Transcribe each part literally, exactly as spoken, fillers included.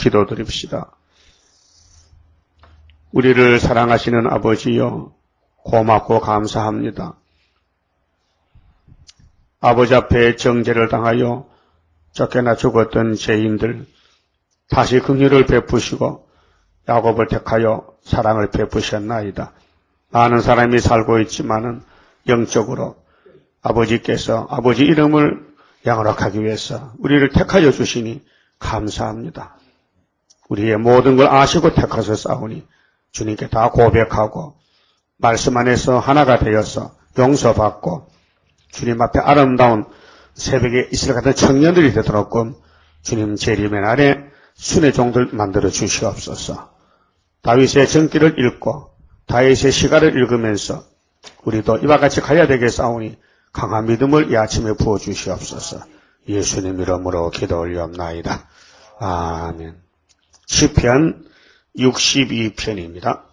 기도드립시다. 우리를 사랑하시는 아버지여, 고맙고 감사합니다. 아버지 앞에 정죄를 당하여 쫓겨나 죽었던 죄인들 다시 긍휼을 베푸시고 야곱을 택하여 사랑을 베푸셨나이다. 많은 사람이 살고 있지만은 영적으로 아버지께서 아버지 이름을 양락하기 위해서 우리를 택하여 주시니 감사합니다. 우리의 모든 걸 아시고 택하셨사오니 주님께 다 고백하고 말씀 안에서 하나가 되어서 용서받고 주님 앞에 아름다운 새벽에 이슬 같은 청년들이 되도록끔 주님 재림의 날에 순의 종들 만들어 주시옵소서. 다윗의 전기를 읽고 다윗의 시가를 읽으면서 우리도 이와 같이 가야 되겠사오니 강한 믿음을 이 아침에 부어 주시옵소서. 예수님 이름으로 기도 올리옵나이다. 아멘. 시편 육십이 편입니다.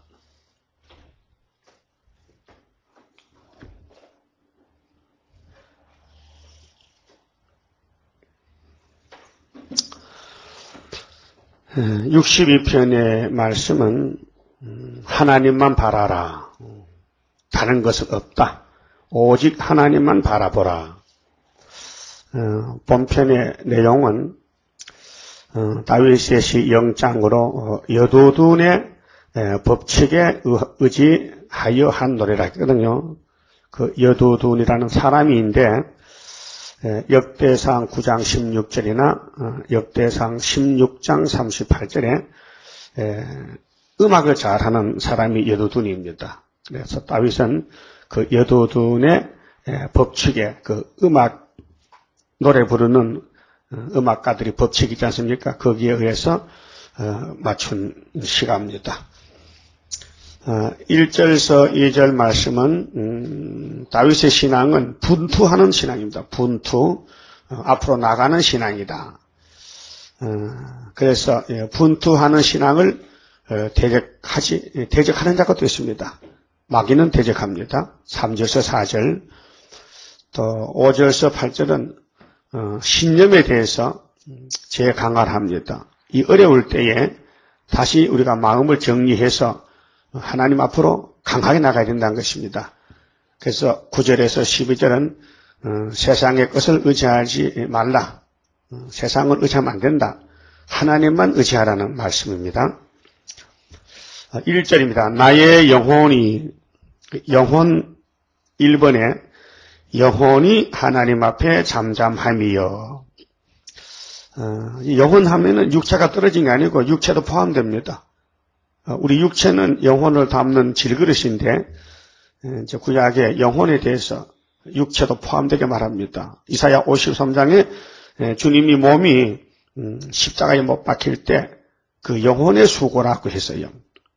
육십이 편의 말씀은 하나님만 바라라. 다른 것은 없다. 오직 하나님만 바라보라. 본편의 내용은 다윗의 시 영장으로 여두둔의 법칙에 의지하여 한 노래라 했거든요. 그 여두둔이라는 사람인데 역대상 구 장 십육 절이나 역대상 십육 장 삼십팔 절에 음악을 잘하는 사람이 여두둔입니다. 그래서 다윗은 그 여두둔의 법칙에 그 음악 노래 부르는 음악가들이 법칙이지 않습니까? 거기에 의해서 맞춘 시가입니다. 일 절에서 이 절 말씀은 음, 다윗의 신앙은 분투하는 신앙입니다. 분투, 어, 앞으로 나가는 신앙이다. 어, 그래서 예, 분투하는 신앙을 어, 대적하지 대적하는 자가 됐습니다. 마귀는 대적합니다. 삼 절에서 사 절, 또 오 절에서 팔 절은 어, 신념에 대해서 재강화를 합니다. 이 어려울 때에 다시 우리가 마음을 정리해서 하나님 앞으로 강하게 나가야 된다는 것입니다. 그래서 구 절에서 십이 절은 어, 세상의 것을 의지하지 말라. 어, 세상을 의지하면 안 된다. 하나님만 의지하라는 말씀입니다. 어, 일 절입니다. 나의 영혼이, 영혼 일 번에 영혼이 하나님 앞에 잠잠함이여. 어, 영혼 하면은 육체가 떨어진 게 아니고 육체도 포함됩니다. 우리 육체는 영혼을 담는 질그릇인데 이제 구약의 영혼에 대해서 육체도 포함되게 말합니다. 이사야 오십삼 장에 주님이 몸이 십자가에 못 박힐 때 그 영혼의 수고라고 했어요.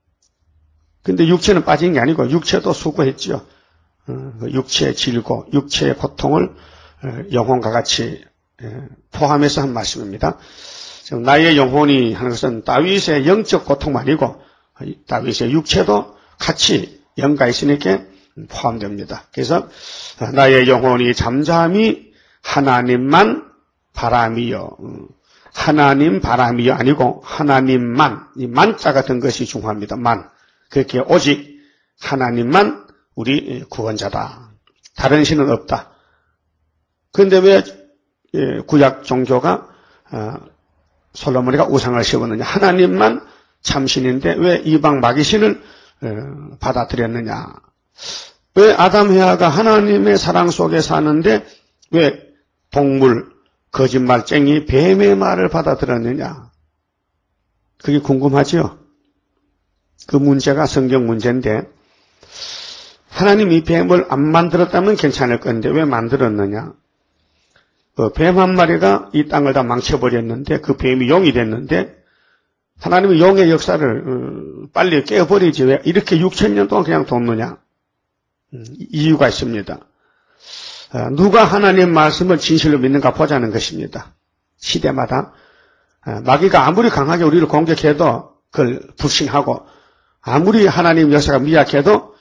근데 육체는 빠진 게 아니고 육체도 수고했죠. 육체의 질고 육체의 고통을 영혼과 같이 포함해서 한 말씀입니다. 나의 영혼이 하는 것은 다윗의 영적 고통만이고 다윗의 육체도 같이 연가 있으니까 포함됩니다. 그래서 나의 영혼이 잠잠히 하나님만 바람이요. 하나님 바람이요 아니고 하나님만, 이 만자 같은 것이 중요합니다. 만. 그렇게 오직 하나님만 우리 구원자다. 다른 신은 없다. 그런데 왜 구약 종교가 솔로몬이가 우상을 세웠느냐. 하나님만 참신인데 왜 이방 마귀신을 받아들였느냐. 왜 아담 해아가 하나님의 사랑 속에 사는데 왜 동물, 거짓말쟁이, 뱀의 말을 받아들였느냐. 그게 궁금하죠? 그 문제가 성경 문제인데 하나님이 뱀을 안 만들었다면 괜찮을 건데 왜 만들었느냐. 그 뱀 한 마리가 이 땅을 다 망쳐버렸는데 그 뱀이 용이 됐는데 하나님은 용의 역사를 빨리 깨버리지 왜 이렇게 육천 년 동안 그냥 뒀느냐. 이유가 있습니다. 누가 하나님 말씀을 진실로 믿는가 보자는 것입니다. 시대마다 마귀가 아무리 강하게 우리를 공격해도 그걸 불신하고 아무리 하나님 역사가 미약해도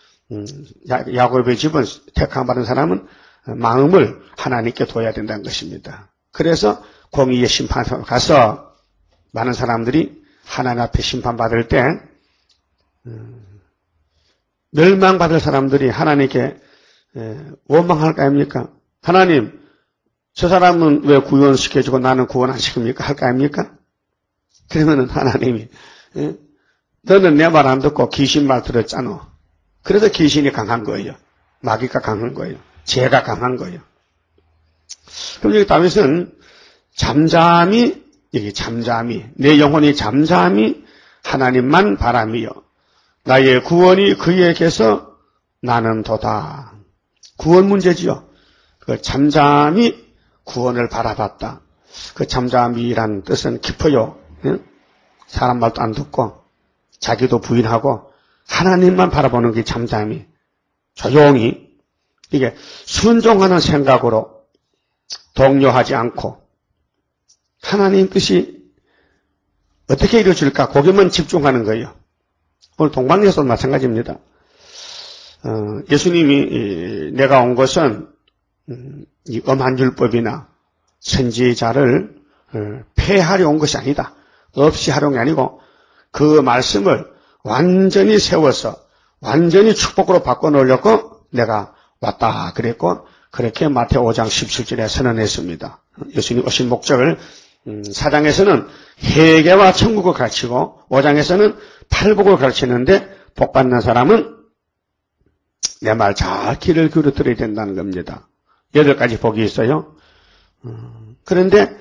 야곱의 집은 택함받은 사람은 마음을 하나님께 둬야 된다는 것입니다. 그래서 공의의 심판에 가서 많은 사람들이 하나님 앞에 심판받을 때 음, 멸망받을 사람들이 하나님께 원망할 거 아닙니까? 하나님, 저 사람은 왜 구원시켜주고 나는 구원 안 시킵니까? 할 거 아닙니까? 그러면은 하나님이 예? 너는 내 말 안 듣고 귀신 말 들었잖아. 그래서 귀신이 강한 거예요. 마귀가 강한 거예요. 죄가 강한 거예요. 그럼 여기 다윗은 잠잠히 여기 잠잠히 내 영혼이 잠잠히 하나님만 바라미요. 나의 구원이 그에게서 나는 도다. 구원 문제지요. 그 잠잠히 구원을 바라봤다. 그 잠잠이란 뜻은 깊어요. 응? 사람 말도 안 듣고 자기도 부인하고 하나님만 바라보는 게 잠잠히 조용히 이게 순종하는 생각으로 동요하지 않고 하나님 뜻이 어떻게 이루어질까 거기만 집중하는 거예요. 오늘 동방예수도 마찬가지입니다. 어, 예수님이 내가 온 것은 이 엄한 율법이나 선지자를 폐하려 온 것이 아니다. 없이 하려는 게 아니고 그 말씀을 완전히 세워서 완전히 축복으로 바꿔놓으려고 내가 왔다 그랬고 그렇게 마태오 오 장 십칠 절에 선언했습니다. 예수님 오신 목적을 사 장에서는 회개와 천국을 가르치고 오 장에서는 팔복을 가르치는데 복받는 사람은 내 말 잘 귀를 기울여 들어야 된다는 겁니다. 여덟 가지 복이 있어요. 그런데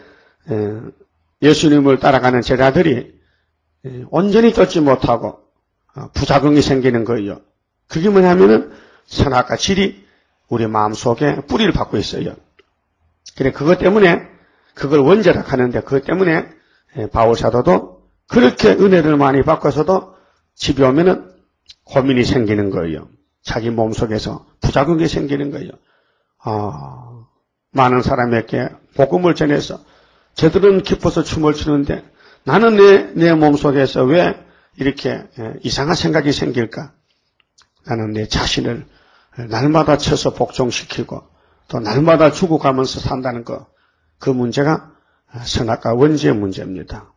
예수님을 따라가는 제자들이 온전히 쫓지 못하고 부작용이 생기는 거예요. 그게 뭐냐면은 선악과 질이 우리 마음속에 뿌리를 받고 있어요. 그래 그것 때문에 그걸 원죄라 하는데 그것 때문에 바울 사도도 그렇게 은혜를 많이 받고서도 집에 오면은 고민이 생기는 거예요. 자기 몸속에서 부작용이 생기는 거예요. 아, 많은 사람에게 복음을 전해서 저들은 기뻐서 춤을 추는데 나는 내, 내 몸속에서 왜 이렇게 이상한 생각이 생길까? 나는 내 자신을 날마다 쳐서 복종시키고 또 날마다 죽어가면서 산다는 거, 그 문제가 선악과 원죄의 문제입니다.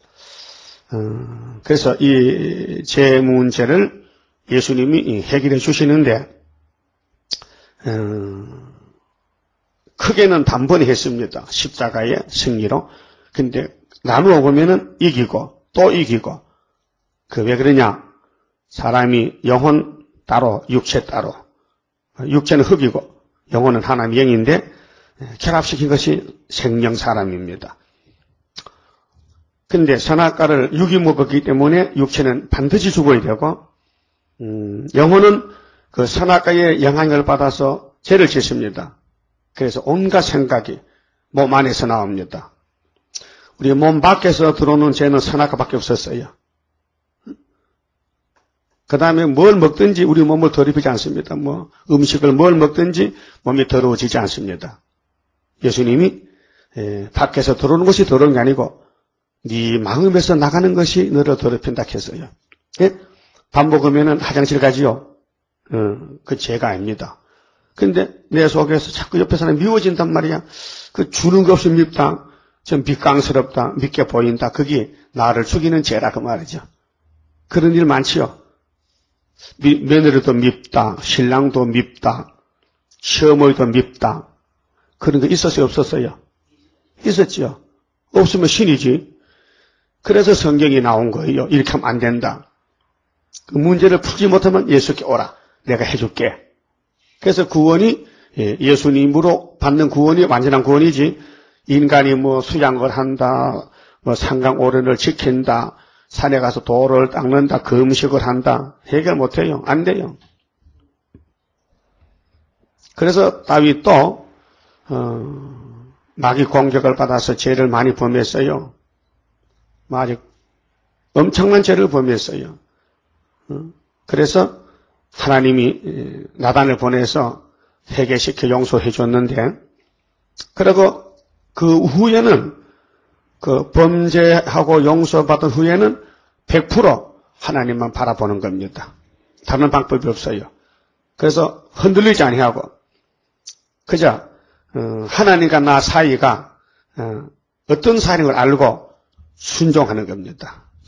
어, 그래서 이 제 문제를 예수님이 해결해 주시는데 어, 크게는 단번에 했습니다. 십자가의 승리로. 근데 나누어 보면은 이기고 또 이기고. 그 왜 그러냐? 사람이 영혼 따로 육체 따로. 육체는 흙이고 영혼은 하나님 영인데 결합시킨 것이 생명 사람입니다. 근데 선악과를 육이 먹었기 때문에 육체는 반드시 죽어야 되고 음, 영혼은 그 선악과의 영향을 받아서 죄를 짓습니다. 그래서 온갖 생각이 몸 안에서 나옵니다. 우리 몸 밖에서 들어오는 죄는 선악과밖에 없었어요. 그 다음에 뭘 먹든지 우리 몸을 더럽히지 않습니다. 뭐 음식을 뭘 먹든지 몸이 더러워지지 않습니다. 예수님이 에, 밖에서 들어오는 것이 더러운 게 아니고 네 마음에서 나가는 것이 너를 더럽힌다 했어요. 예? 밥 먹으면 화장실 가지요. 어, 그 죄가 아닙니다. 근데 내 속에서 자꾸 옆에 사람이 미워진단 말이야. 그 주는 것 없이 밉다. 좀 비깡스럽다. 밉게 보인다. 그게 나를 죽이는 죄라 그 말이죠. 그런 일 많지요. 미, 며느리도 밉다. 신랑도 밉다. 시어머니도 밉다. 그런 거 있었어요? 없었어요? 있었죠. 없으면 신이지. 그래서 성경이 나온 거예요. 이렇게 하면 안 된다. 그 문제를 풀지 못하면 예수께 오라. 내가 해줄게. 그래서 구원이 예수님으로 받는 구원이 완전한 구원이지 인간이 뭐 수양을 한다, 뭐 상강오련을 지킨다, 산에 가서 돌을 닦는다, 금식을 한다 해결 못해요. 안 돼요. 그래서 다윗도 어, 마귀 공격을 받아서 죄를 많이 범했어요. 아주 엄청난 죄를 범했어요. 그래서 하나님이 나단을 보내서 회개시켜 용서해 줬는데, 그리고 그 후에는 그 범죄하고 용서받은 후에는 백 퍼센트 하나님만 바라보는 겁니다. 다른 방법이 없어요. 그래서 흔들리지 아니하고 그저 하나님과 나 사이가 어떤 사이인 걸 알고 순종하는 겁니다.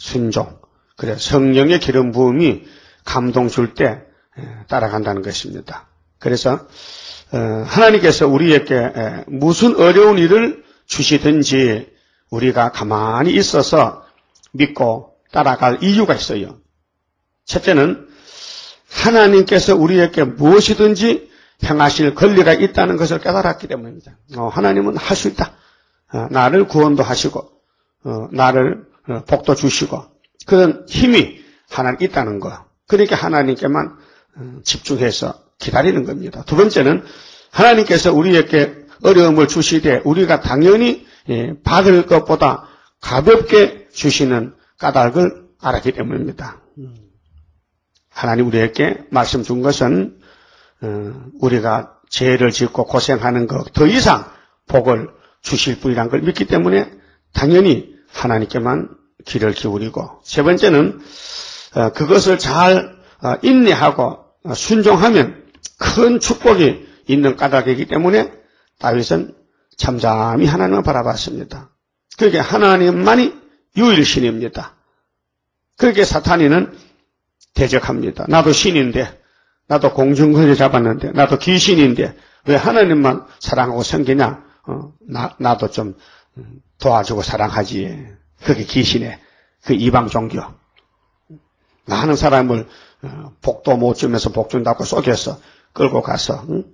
순종. 그래 성령의 기름 부음이 감동 줄 때 따라간다는 것입니다. 그래서 하나님께서 우리에게 무슨 어려운 일을 주시든지 우리가 가만히 있어서 믿고 따라갈 이유가 있어요. 첫째는 하나님께서 우리에게 무엇이든지 행하실 권리가 있다는 것을 깨달았기 때문입니다. 어, 하나님은 할 수 있다. 어, 나를 구원도 하시고 어, 나를 어, 복도 주시고 그런 힘이 하나님 있다는 거. 그러니까 하나님께만 어, 집중해서 기다리는 겁니다. 두 번째는 하나님께서 우리에게 어려움을 주시되 우리가 당연히 예, 받을 것보다 가볍게 주시는 까닭을 알았기 때문입니다. 하나님 우리에게 말씀 준 것은 어, 우리가 죄를 짓고 고생하는 것 더 이상 복을 주실 분이란 걸 믿기 때문에 당연히 하나님께만 귀를 기울이고 세 번째는 어, 그것을 잘 어, 인내하고 어, 순종하면 큰 축복이 있는 까닭이기 때문에 다윗은 잠잠히 하나님을 바라봤습니다. 그렇게 하나님만이 유일신입니다. 그렇게 사탄이는 대적합니다. 나도 신인데 나도 공중권을 잡았는데 나도 귀신인데 왜 하나님만 사랑하고 섬기냐? 어, 나, 나도 좀 도와주고 사랑하지. 그게 귀신의 그 이방 종교. 많은 사람을 복도 못 주면서 복 준다고 속여서 끌고 가서 응?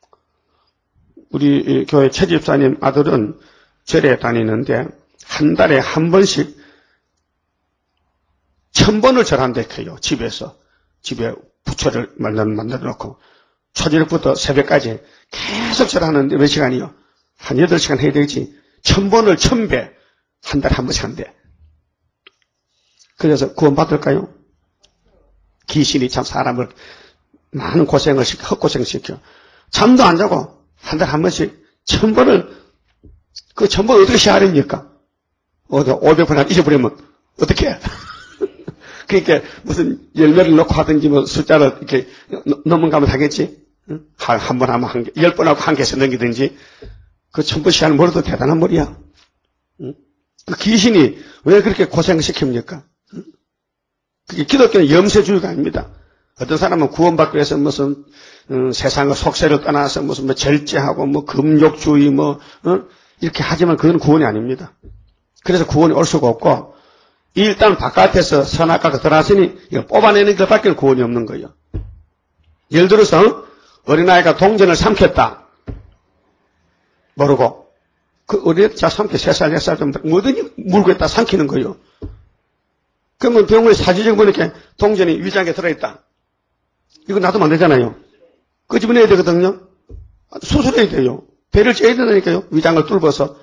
우리 교회 최 집사님 아들은 절에 다니는데 한 달에 한 번씩 천 번을 절한댔어요. 집에서. 집에 부처를 만들어 놓고 초저녁부터 새벽까지 계속 절하는데 몇 시간이요? 한 여덟 시간 해야 되지. 천 번을 천 배 한 달에 한 번씩 한대. 그래서 구원받을까요? 귀신이 참 사람을 많은 고생을 시켜, 헛고생시켜. 잠도 안 자고 한 달에 한 번씩 천 번을 그 천 번 어떻게 시작합니까? 어디 오백 번 잊어버리면 어떻게 해? 그러니까 무슨 열매를 넣고 하든지 뭐 숫자를 이렇게 넘어가면 하겠지? 한, 한 번 하면 한 개, 열 번 하고 한 개씩 넘기든지 그 천 번 시간을 멀어도 대단한 머리야. 그 귀신이 왜 그렇게 고생시킵니까? 그게 기독교는 염세주의가 아닙니다. 어떤 사람은 구원받기 위해서 무슨 음, 세상의 속세를 떠나서 무슨 뭐 절제하고 뭐 금욕주의 뭐 어? 이렇게 하지만 그건 구원이 아닙니다. 그래서 구원이 올 수가 없고 일단 바깥에서 선악과가 들어왔으니 이거 뽑아내는 것밖에 구원이 없는 거예요. 예를 들어서 어린아이가 동전을 삼켰다. 모르고 그 어린아이가 삼켜 세 살, 네 살 좀 뭐든지 물고 있다 삼키는 거예요. 그러면 병원에 사진을 보니까 동전이 위장에 들어있다. 이거 놔두면 안 되잖아요. 끄집어내야 되거든요. 수술해야 돼요. 배를 째야 된다니까요. 위장을 뚫어서.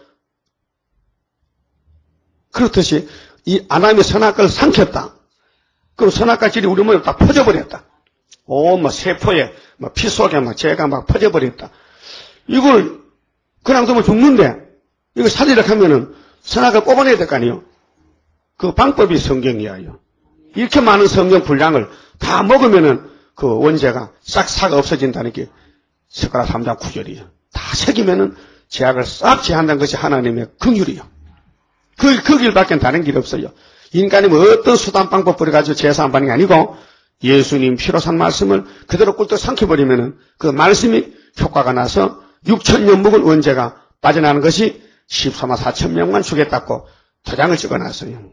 그렇듯이 이 아담이 선악과를 삼켰다. 그럼 선악과 질이 우리 몸에 딱 퍼져버렸다. 오, 뭐 세포에, 뭐 피 속에 막 죄가 막 퍼져버렸다. 이걸 그냥 두면 죽는데 이걸 살리려고 하면은 선악과를 뽑아내야 될 거 아니에요. 그 방법이 성경이야. 이렇게 많은 성경 분량을 다 먹으면은 그 원죄가 싹 싹 없어진다는 게 스가랴 삼 장 구 절이에요. 다 새기면은 죄악을 싹 제한다는 것이 하나님의 긍휼이에요. 그, 그 길밖에 다른 길이 없어요. 인간이 뭐 어떤 수단 방법 뿌려가지고 제사 안 받는 게 아니고 예수님 피로 산 말씀을 그대로 꿀떡 삼켜버리면은 그 말씀이 효과가 나서 육천 년 묵은 원죄가 빠져나가는 것이 십사만 사천 명만 주겠다고 도장을 찍어놨어요.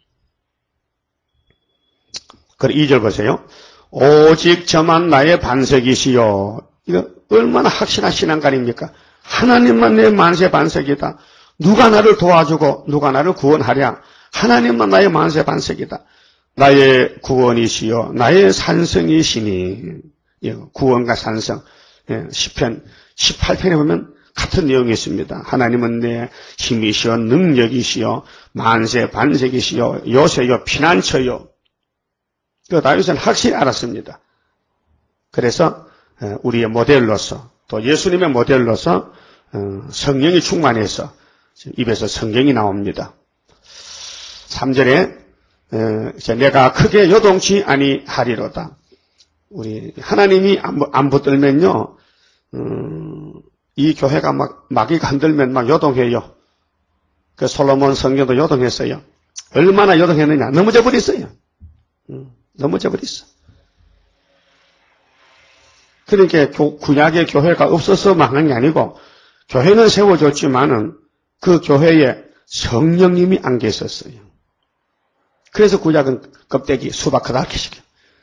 그래 이 절 보세요. 오직 저만 나의 반석이시요. 이거 얼마나 확실한 신앙관입니까? 하나님만 내 만세 반석이다. 누가 나를 도와주고 누가 나를 구원하랴. 하나님만 나의 만세 반석이다. 나의 구원이시요 나의 산성이시니. 구원과 산성. 시편 십팔 편에 보면 같은 내용이 있습니다. 하나님은 내 힘이시요 능력이시요 만세 반석이시요 요새요 피난처요. 그 다윗은 확실히 알았습니다. 그래서 우리의 모델로서 또 예수님의 모델로서 성령이 충만해서 입에서 성경이 나옵니다. 삼 절에 내가 크게 요동치 아니하리로다. 우리 하나님이 안 붙들면요, 음, 이 교회가 막 마귀가 흔들면 막 요동해요. 그 솔로몬 성경도 요동했어요. 얼마나 요동했느냐. 넘어져 버렸어요. 음, 넘어져 버렸어. 그러니까 구약의 교회가 없어서 망한 게 아니고 교회는 세워졌지만은 그 교회에 성령님이 안 계셨어요. 그래서 구약은 껍데기 수박하다 이렇게 시켜.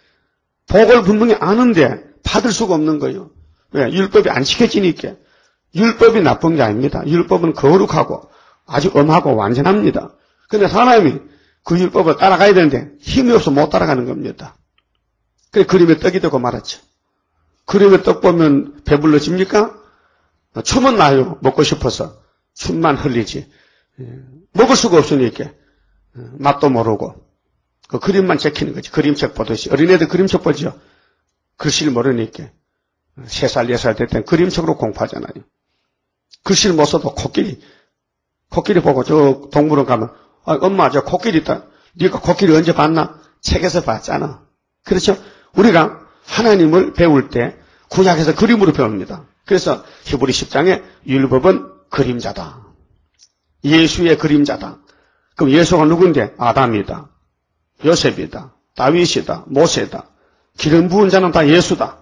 복을 분명히 아는데 받을 수가 없는 거예요. 왜? 율법이 안 지켜지니까. 율법이 나쁜 게 아닙니다. 율법은 거룩하고 아주 엄하고 완전합니다. 그런데 사람이 그 율법을 따라가야 되는데 힘이 없어 못 따라가는 겁니다. 그래 그림에 떡이 되고 말았죠. 그림에 떡 보면 배불러집니까? 춤은 나요. 먹고 싶어서. 춤만 흘리지. 먹을 수가 없으니까 맛도 모르고 그 그림만 제키는 거지. 그림책 보듯이. 어린애들 그림책 보죠. 글씨를 모르니까. 세 살, 네 살 될 땐 그림책으로 공부하잖아요. 글씨를 못 써도 코끼리. 코끼리 보고 저 동물원 가면 아, 엄마 저 코끼리 있다. 네가 코끼리 언제 봤나? 책에서 봤잖아. 그렇죠? 우리가 하나님을 배울 때 구약에서 그림으로 배웁니다. 그래서 히브리 십 장에 율법은 그림자다. 예수의 그림자다. 그럼 예수가 누군데? 아담이다. 요셉이다. 다윗이다. 모세다. 기름 부은 자는 다 예수다.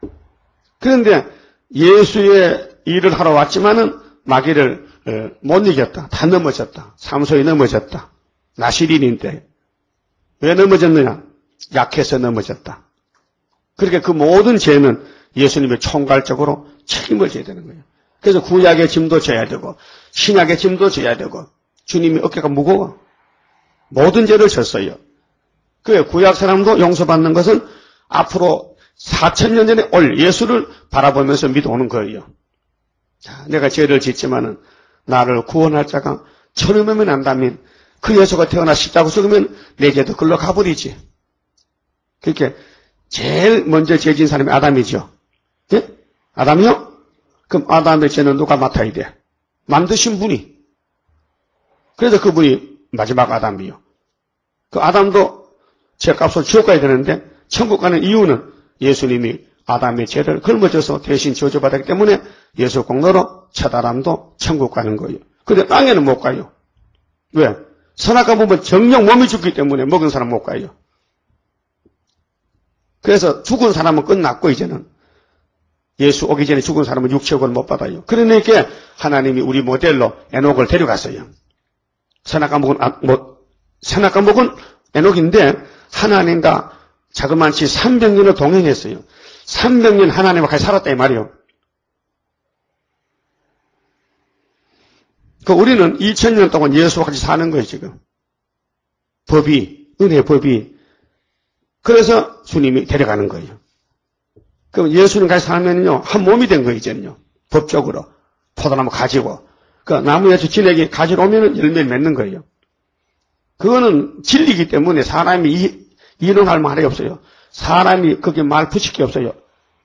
그런데 예수의 일을 하러 왔지만은 마귀를 못 이겼다. 다 넘어졌다. 삼손이 넘어졌다. 나시린인데 왜 넘어졌느냐? 약해서 넘어졌다. 그러니까 그 모든 죄는 예수님의 총괄적으로 책임을 져야 되는 거예요. 그래서 구약의 짐도 져야 되고 신약의 짐도 져야 되고 주님이 어깨가 무거워. 모든 죄를 졌어요. 그 구약 사람도 용서받는 것은 앞으로 사천 년 전에 올 예수를 바라보면서 믿어오는 거예요. 자, 내가 죄를 짓지만은 나를 구원할 자가 천여 명이 난다면 그 예수가 태어나 십자가 죽으면 내 죄도 글로 가버리지. 그렇게 제일 먼저 죄진 사람이 아담이죠. 예? 아담이요? 그럼 아담의 죄는 누가 맡아야 돼? 만드신 분이. 그래서 그분이 마지막 아담이요. 그 아담도 죄값을 지옥 가야 되는데 천국 가는 이유는 예수님이 아담의 죄를 걸머져서 대신 저주받았기 때문에 예수 공로로 첫 아담도 천국 가는 거예요. 근데 땅에는 못 가요. 왜? 선악과 보면 정령 몸이 죽기 때문에 먹은 사람 못 가요. 그래서 죽은 사람은 끝났고 이제는 예수 오기 전에 죽은 사람은 육체육을 못 받아요. 그러니까 하나님이 우리 모델로 에녹을 데려갔어요. 선악과 목은 아, 뭐 선악과 목은 에녹인데 하나님과 자그만치 삼백 년을 동행했어요. 삼백 년 하나님과 같이 살았다 이 말이에요. 그 우리는 이천 년 동안 예수와 같이 사는 거예요 지금. 법이 은혜 법이. 그래서 주님이 데려가는 거예요. 그럼 예수님 같이 살면요 한 몸이 된 거예요 이제는요. 법적으로 포도나무 가지고 그 나무에서 진액이 가지러 오면은 열매를 맺는 거예요. 그거는 진리이기 때문에 사람이 이론할 말이 없어요. 사람이 거기에 말 붙일 게 없어요.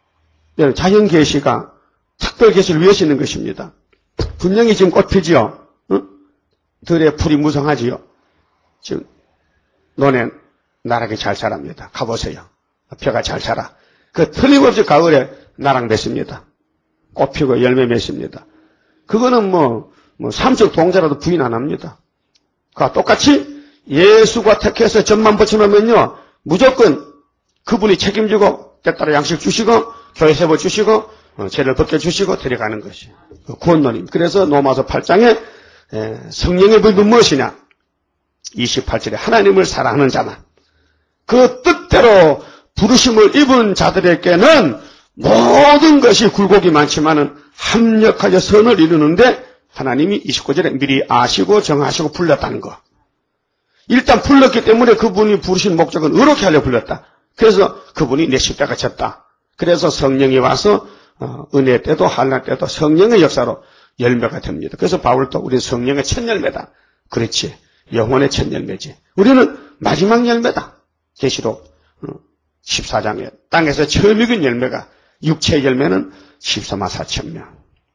자연 계시가 특별 계시를 위해서 있는 것입니다. 분명히 지금 꽃 피지요. 응? 들에 풀이 무성하지요. 지금 논에 나락이 잘 자랍니다. 가보세요. 벼가 잘 자라. 그 틀림없이 가을에 나락 맺습니다. 꽃 피고 열매 맺습니다. 그거는 뭐, 뭐 삼척 동자라도 부인 안 합니다. 그와 똑같이 예수가 택해서 점만 붙여놓으면요 무조건 그분이 책임지고 때따라 양식 주시고 교회 세워 주시고 어, 죄를 벗겨주시고 데려가는 것이 그 구원론임. 그래서 로마서 팔 장에 에, 성령의 법은 무엇이냐? 이십팔 절에 하나님을 사랑하는 자만 그 뜻대로 부르심을 입은 자들에게는 모든 것이 굴곡이 많지만은 합력하여 선을 이루는데 하나님이 이십구 절에 미리 아시고 정하시고 불렀다는 거. 일단 불렀기 때문에 그분이 부르신 목적은 의롭게 하려 불렀다. 그래서 그분이 내 십자가 졌다. 그래서 성령이 와서 어, 은혜 때도 환난 때도 성령의 역사로 열매가 됩니다. 그래서 바울도 우리 성령의 첫 열매다. 그렇지. 영혼의 첫 열매지. 우리는 마지막 열매다. 계시록 십사 장에 땅에서 처음 익은 열매가 육체의 열매는 십사만 사천 명.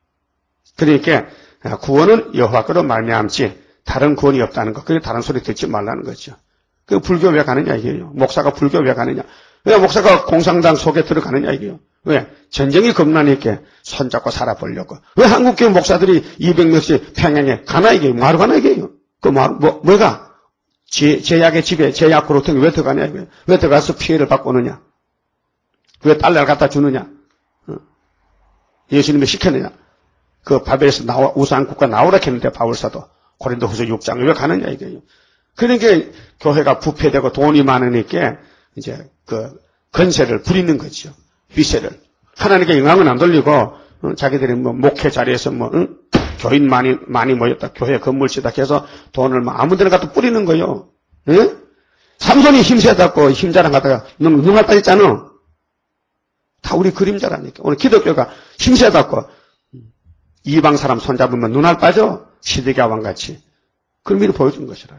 그러니까 구원은 여호와께로 말미암지 다른 구원이 없다는 것. 그래서 다른 소리 듣지 말라는 거죠. 그 불교 왜 가느냐 이게요. 목사가 불교 왜 가느냐. 왜 목사가 공산당 속에 들어가느냐 이게요. 왜? 전쟁이 겁나니까 손잡고 살아보려고. 왜 한국교회 목사들이 이백 명씩 평양에 가나 이게요. 뭐하러 가나 이게요. 그 뭐, 뭐, 뭐가? 제, 제약의 집에 제약 고로통이 왜 들어가냐? 왜 들어가서 피해를 받고 오느냐? 왜 달러를 갖다 주느냐? 어. 예수님이 시켰느냐? 그 바벨에서 나와, 우상 국가 나오라 했는데 바울사도 고린도후서 육 장에 왜 가느냐 이게요. 그러니까 교회가 부패되고 돈이 많으니까 이제 그 건세를 부리는 거죠. 비세를. 하나님께 영광은 안 돌리고 어, 자기들이 뭐 목회 자리에서 뭐 응? 교인 많이 많이 모였다. 교회 건물 시작해서 돈을 막 아무데나 갖다 뿌리는 거요. 응? 삼손이 힘세다고 힘자랑 갖다가 넌 눈알 빠졌잖아. 다 우리 그림자라니까. 오늘 기독교가 힘세다고 이방 사람 손잡으면 눈알 빠져. 시드기야 왕같이. 그런 미를 보여준 것이라요.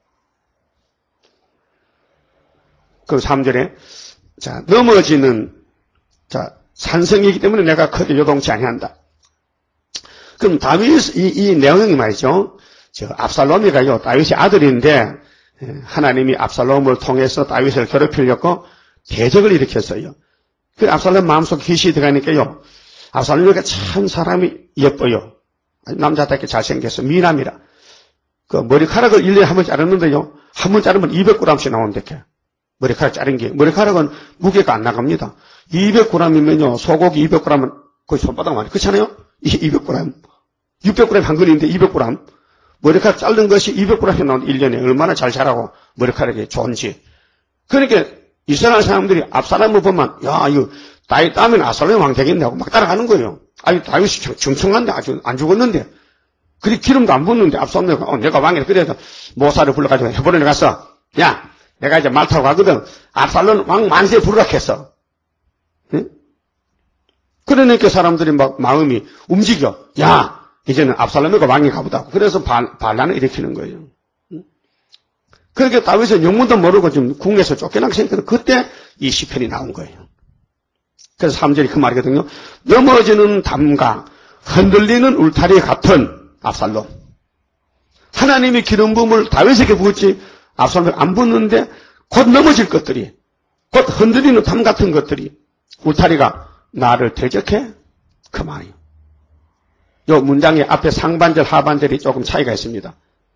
그럼 삼 절에 자 넘어지는 자 산성이기 때문에 내가 크게 요동치 아니한다. 그럼 다윗 이, 이 내용이 말이죠. 저 압살롬이가요 다윗의 아들인데 하나님이 압살롬을 통해서 다윗을 괴롭히려고 대적을 일으켰어요. 그 압살롬 마음속 귀신이 들어가니까요. 압살롬이가 참 사람이 예뻐요. 남자답게 잘생겨서 미남이라. 그 머리카락을 일 년에 한 번 자르는데요. 한 번 자르면 이백 그램씩 나온댔게. 머리카락 자른 게. 머리카락은 무게가 안 나갑니다. 이백 그램이면요. 소고기 이백 그램은 거의 손바닥만. 그렇잖아요? 이백 그램. 육백 그램 한 근인데 이백 그램. 머리카락 자른 것이 이백 그램이 나온 일 년에 얼마나 잘 자라고 머리카락이 좋은지. 그러니까 이스라엘 사람들이 압살롬을 보면 야 이거 다윗 따면 압살롬 왕 되겠냐고 막 따라가는 거예요. 아니 다윗이 정청한데 아주 안 죽었는데 그리 기름도 안 붓는데 압살롬이 어, 내가 왕이다. 그래서 모사를 불러가지고 헤브론에 가서 야 내가 이제 말 타고 가거든. 압살롬 왕 만세 부르라 했어. 응? 그러니까 사람들이 막 마음이 움직여. 야 이제는 압살롬이가 왕이 가보다. 그래서 반, 반란을 일으키는 거예요. 응? 그러니까 다윗은 영문도 모르고 지금 궁에서 쫓겨나게 생겼는데 그때 이 시편이 나온 거예요. 그래서 삼 절이 그 말이거든요. 넘어지는 담과 흔들리는 울타리 같은 압살롬. 하나님이 기름 부음을 다윗에게 부었지 압살롬이 안 붙는데 곧 넘어질 것들이, 곧 흔들리는 담 같은 것들이 울타리가 나를 대적해? 그 말이에요. 요 문장의 앞에 상반절 하반절이 조금 차이가 있습니다.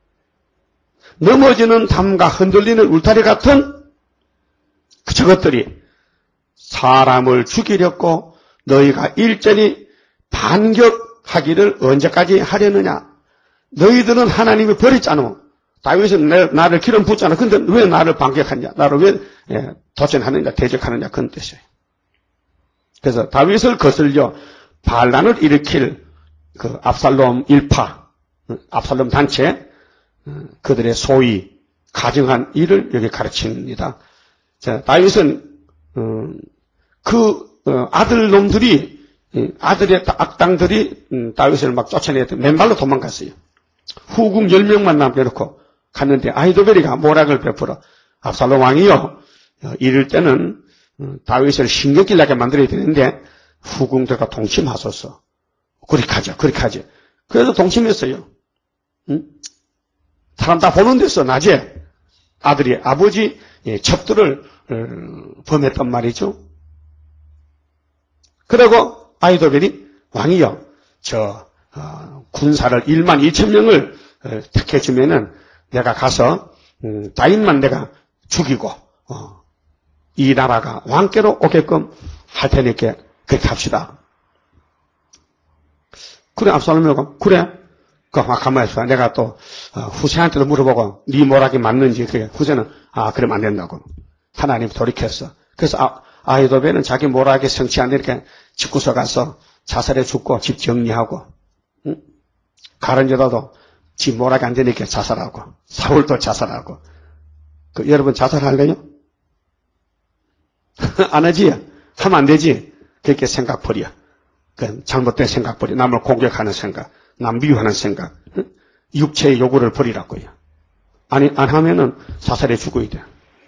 넘어지는 담과 흔들리는 울타리 같은 저것들이 사람을 죽이려고 너희가 일전히 반격하기를 언제까지 하려느냐. 너희들은 하나님이 버렸잖아. 다윗은 내, 나를 기름 붓잖아. 근데 왜 나를 반격하느냐. 나를 왜 예, 도전하느냐 대적하느냐 그런 뜻이에요. 그래서 다윗을 거슬려 반란을 일으킬 그 압살롬 일파, 압살롬 단체, 그들의 소위 가정한 일을 여기 가르칩니다. 자, 다윗은 음, 그 어, 아들놈들이 아들의 악당들이 음, 다윗을 막 쫓아내서 맨발로 도망갔어요. 후궁 열 명만 남겨놓고 갔는데 아히도벨이가 모락을 베풀어 압살롬 왕이요 어, 이럴 때는 어, 다윗을 신경질 나게 만들어야 되는데 후궁들과 동침하소서. 그렇게 하죠. 그렇게 하죠. 그래서 동침했어요. 응? 사람 다 보는 데서 낮에 아들이 아버지 예, 첩들을 어, 범했단 말이죠. 그리고 아히도벨이 왕이요, 저 어, 군사를 일만 이천 명을 어, 택해주면은 내가 가서 음, 다윗만 내가 죽이고 어, 이 나라가 왕께로 오게끔 할 테니까 그렇게 합시다. 그래 압살롬이 그래 그 가만히 있어. 내가 또 어, 후세한테도 물어보고 네 모락이 맞는지. 그래 후세는 아 그러면 안 된다고 하나님 돌이켰어. 그래서 아, 아히도벨은 자기 모락이 성취 안 되니까 집구서 가서 자살해 죽고 집 정리하고, 응? 가른여자도 집 모락이 안 되니까 자살하고, 사울도 자살하고. 그 여러분 자살할래요? 안 하지? 하면 안 되지? 그렇게 생각 버려. 그 잘못된 생각 버려. 남을 공격하는 생각, 남 미워하는 생각, 응? 육체의 요구를 버리라고요. 아니 안 하면은 자살해 죽어야 돼.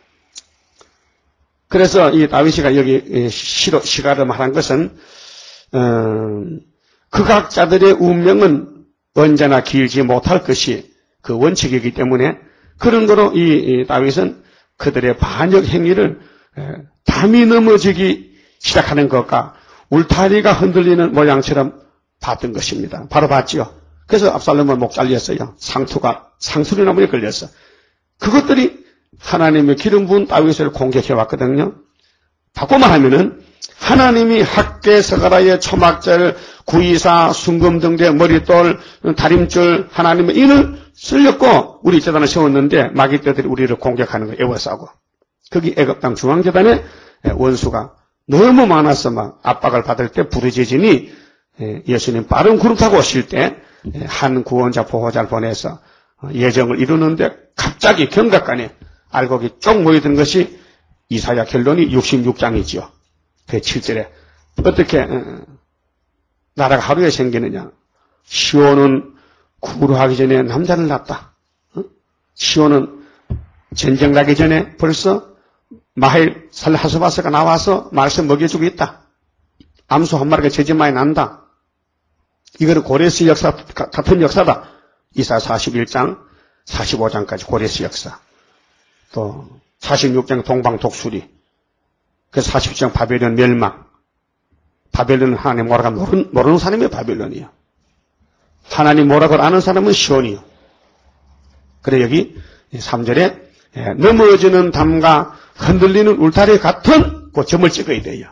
그래서 이 다윗이가 여기 시로 시가를 말한 것은 음, 극악자들의 운명은 언제나 길지 못할 것이 그 원칙이기 때문에 그런 거로 이, 이 다윗은 그들의 반역 행위를 담이 넘어지기 시작하는 것과 울타리가 흔들리는 모양처럼 봤던 것입니다. 바로 봤지요. 그래서 압살롬은 목 잘렸어요. 상투가 상수리 나무에 걸렸어. 그것들이 하나님의 기름 부은 다윗을 공격해 왔거든요. 바꿔 말하면은 하나님이 학계, 서가라의 초막절, 구이사, 순금 등대, 머릿돌, 다림줄, 하나님의 인을 쓸렸고 우리 제단을 세웠는데 마귀떼들이 우리를 공격하는 거 애워싸고 거기 애굽 땅 중앙제단에 원수가 너무 많아서 막 압박을 받을 때 부르짖으니 예수님 빠른 구름 타고 오실 때 한 구원자 보호자를 보내서 예정을 이루는데 갑자기 경각간에 알곡이 쭉 모여든 것이 이사야 결론이 육십육 장이지요. 그 칠 절에 어떻게 나라가 하루에 생기느냐. 시온은 구루하기 전에 남자를 낳았다. 시온은 전쟁 나기 전에 벌써 마헬 살하스바스가 나와서 말씀 먹여주고 있다. 암수 한 마리가 제집 많이 난다. 이거는 고레스 역사 같은 역사다. 이사야 사십일 장, 사십오 장까지 고레스 역사. 또 사십육 장 동방 독수리. 그 사십칠 장 바벨론 멸망. 바벨론은 하나님 뭐라고 모르는, 모르는 사람이 바벨론이요. 하나님 뭐라고 아는 사람은 시온이요. 그래 여기 삼 절에 넘어지는 담과 흔들리는 울타리 같은 그 점을 찍어야 돼요.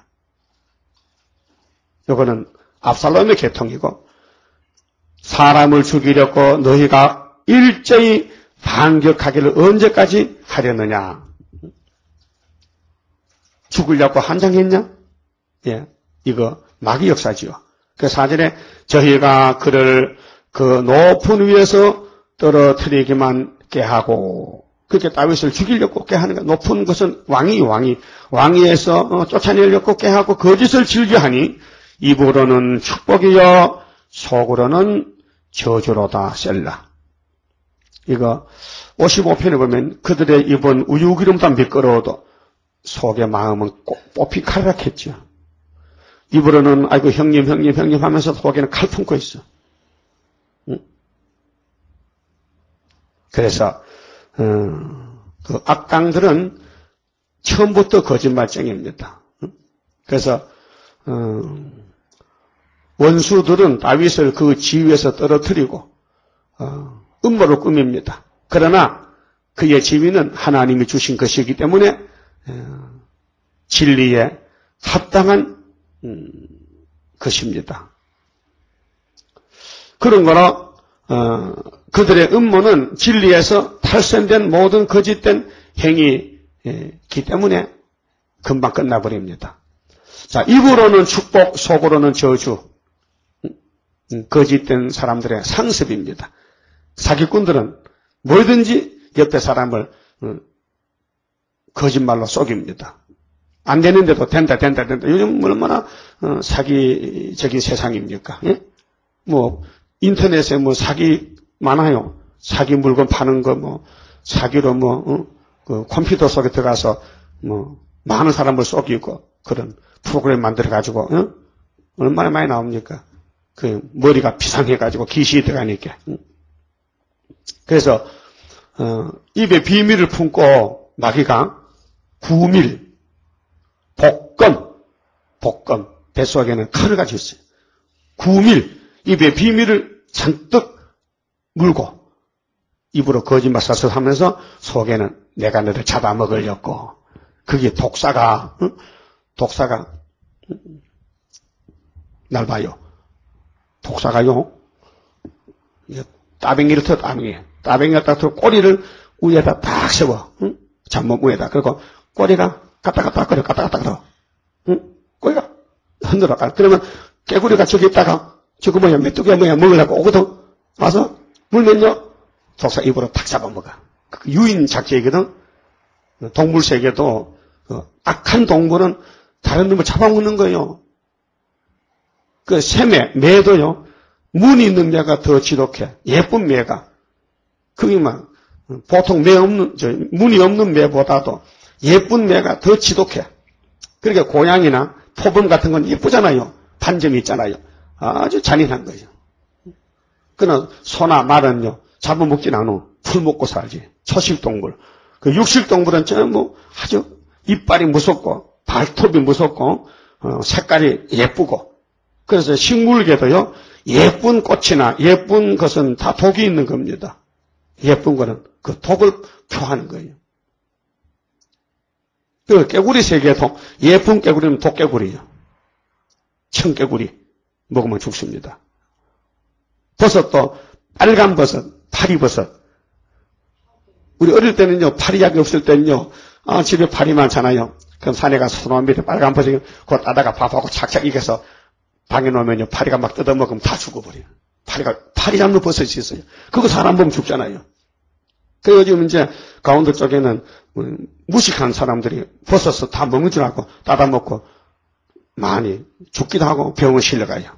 이거는 압살롬의 계통이고 사람을 죽이려고 너희가 일제히 반격하기를 언제까지 하려느냐. 죽으려고 한장했냐? 예, 이거 마귀 역사지요. 그 사절에 저희가 그를 그 높은 위에서 떨어뜨리기만 깨하고 그렇게 다윗을 죽이려고 깨하는 거. 높은 것은 왕이 왕이 왕위에서 어, 쫓아내려고 깨하고 거짓을 즐겨하니 입으로는 축복이요 속으로는 저주로다 셀라. 이거 오십오 편에 보면 그들의 입은 우유기름보다 미끄러워도 속의 마음은 꼭 뽑히 칼락했죠. 입으로는 아이고 형님 형님 형님 하면서 속에는 칼 품고 있어. 응? 그래서 음, 그 악당들은 처음부터 거짓말쟁이입니다. 응? 그래서 음, 원수들은 다윗을 그 지위에서 떨어뜨리고 어, 음모를 꾸밉니다. 그러나 그의 지위는 하나님이 주신 것이기 때문에 어, 진리에 합당한 음, 것입니다. 그런 거로 어, 그들의 음모는 진리에서 탈선된 모든 거짓된 행위이기 때문에 금방 끝나버립니다. 자, 입으로는 축복, 속으로는 저주. 거짓된 사람들의 상습입니다. 사기꾼들은 뭐든지 옆에 사람을 거짓말로 속입니다. 안 되는데도 된다 된다 된다. 요즘 얼마나 사기적인 세상입니까? 예? 뭐 인터넷에 뭐 사기 많아요. 사기 물건 파는 거 뭐 사기로 뭐 어? 그 컴퓨터 속에 들어가서 뭐 많은 사람을 속이고 그런 프로그램 만들어 가지고 어? 얼마나 많이 나옵니까? 그 머리가 비상해가지고 기시에 들어가니까. 그래서 어, 입에 비밀을 품고 마귀가 구밀, 복검, 복검 뱃속에는 칼을 가지고 있어요. 구밀, 입에 비밀을 잔뜩 물고 입으로 거짓말 사서하면서 속에는 내가 너를 잡아먹으려고. 그게 독사가 어? 독사가 날 봐요. 독사가요, 따뱅이를 터, 따뱅이. 따뱅이가 딱 터, 꼬리를 위에다 딱 세워, 응? 잡몸 위에다. 그리고 꼬리가 갔다 갔다 거려, 갔다 갔다 거려. 응? 꼬리가 흔들어 가. 그러면 깨구리가 저기 있다가, 저거 뭐야, 메뚜기야 뭐야, 먹으려고 오거든. 와서, 물면요, 독사 입으로 탁 잡아먹어. 그 유인 작전이거든. 동물 세계도, 그 악한 동물은 다른 놈을 잡아먹는 거예요. 그 새매, 매도요, 무늬 있는 매가 더 지독해. 예쁜 매가. 그게 막, 보통 매 없는, 저, 무늬 없는 매보다도 예쁜 매가 더 지독해. 그러니까 고양이나 표범 같은 건 예쁘잖아요. 반점이 있잖아요. 아주 잔인한 거죠. 그러나 소나 말은요, 잡아먹진 않아. 풀 먹고 살지. 초식동물. 그 육식동물은 전부 아주 이빨이 무섭고, 발톱이 무섭고, 어, 색깔이 예쁘고, 그래서 식물계도요, 예쁜 꽃이나 예쁜 것은 다 독이 있는 겁니다. 예쁜 거는 그 독을 표하는 거예요. 그 깨구리 세계통, 예쁜 깨구리는 독깨구리예요. 청깨구리 먹으면 죽습니다. 버섯도 빨간 버섯, 파리버섯. 우리 어릴 때는요, 파리약이 없을 때는요, 아, 집에 파리 많잖아요. 그럼 산에 가서 소나무 밑에 빨간 버섯이 그거 따다가 밥하고 착착 익혀서 방에 놓으면요, 파리가 막 뜯어먹으면 다 죽어버려요. 파리가, 파리 잡는 버섯이 있어요. 그거 사람 보면 죽잖아요. 그 요즘 이제 강원도 쪽에는 무식한 사람들이 버섯을 다 먹는 줄 알고 따다 먹고 많이 죽기도 하고 병원 실려가요.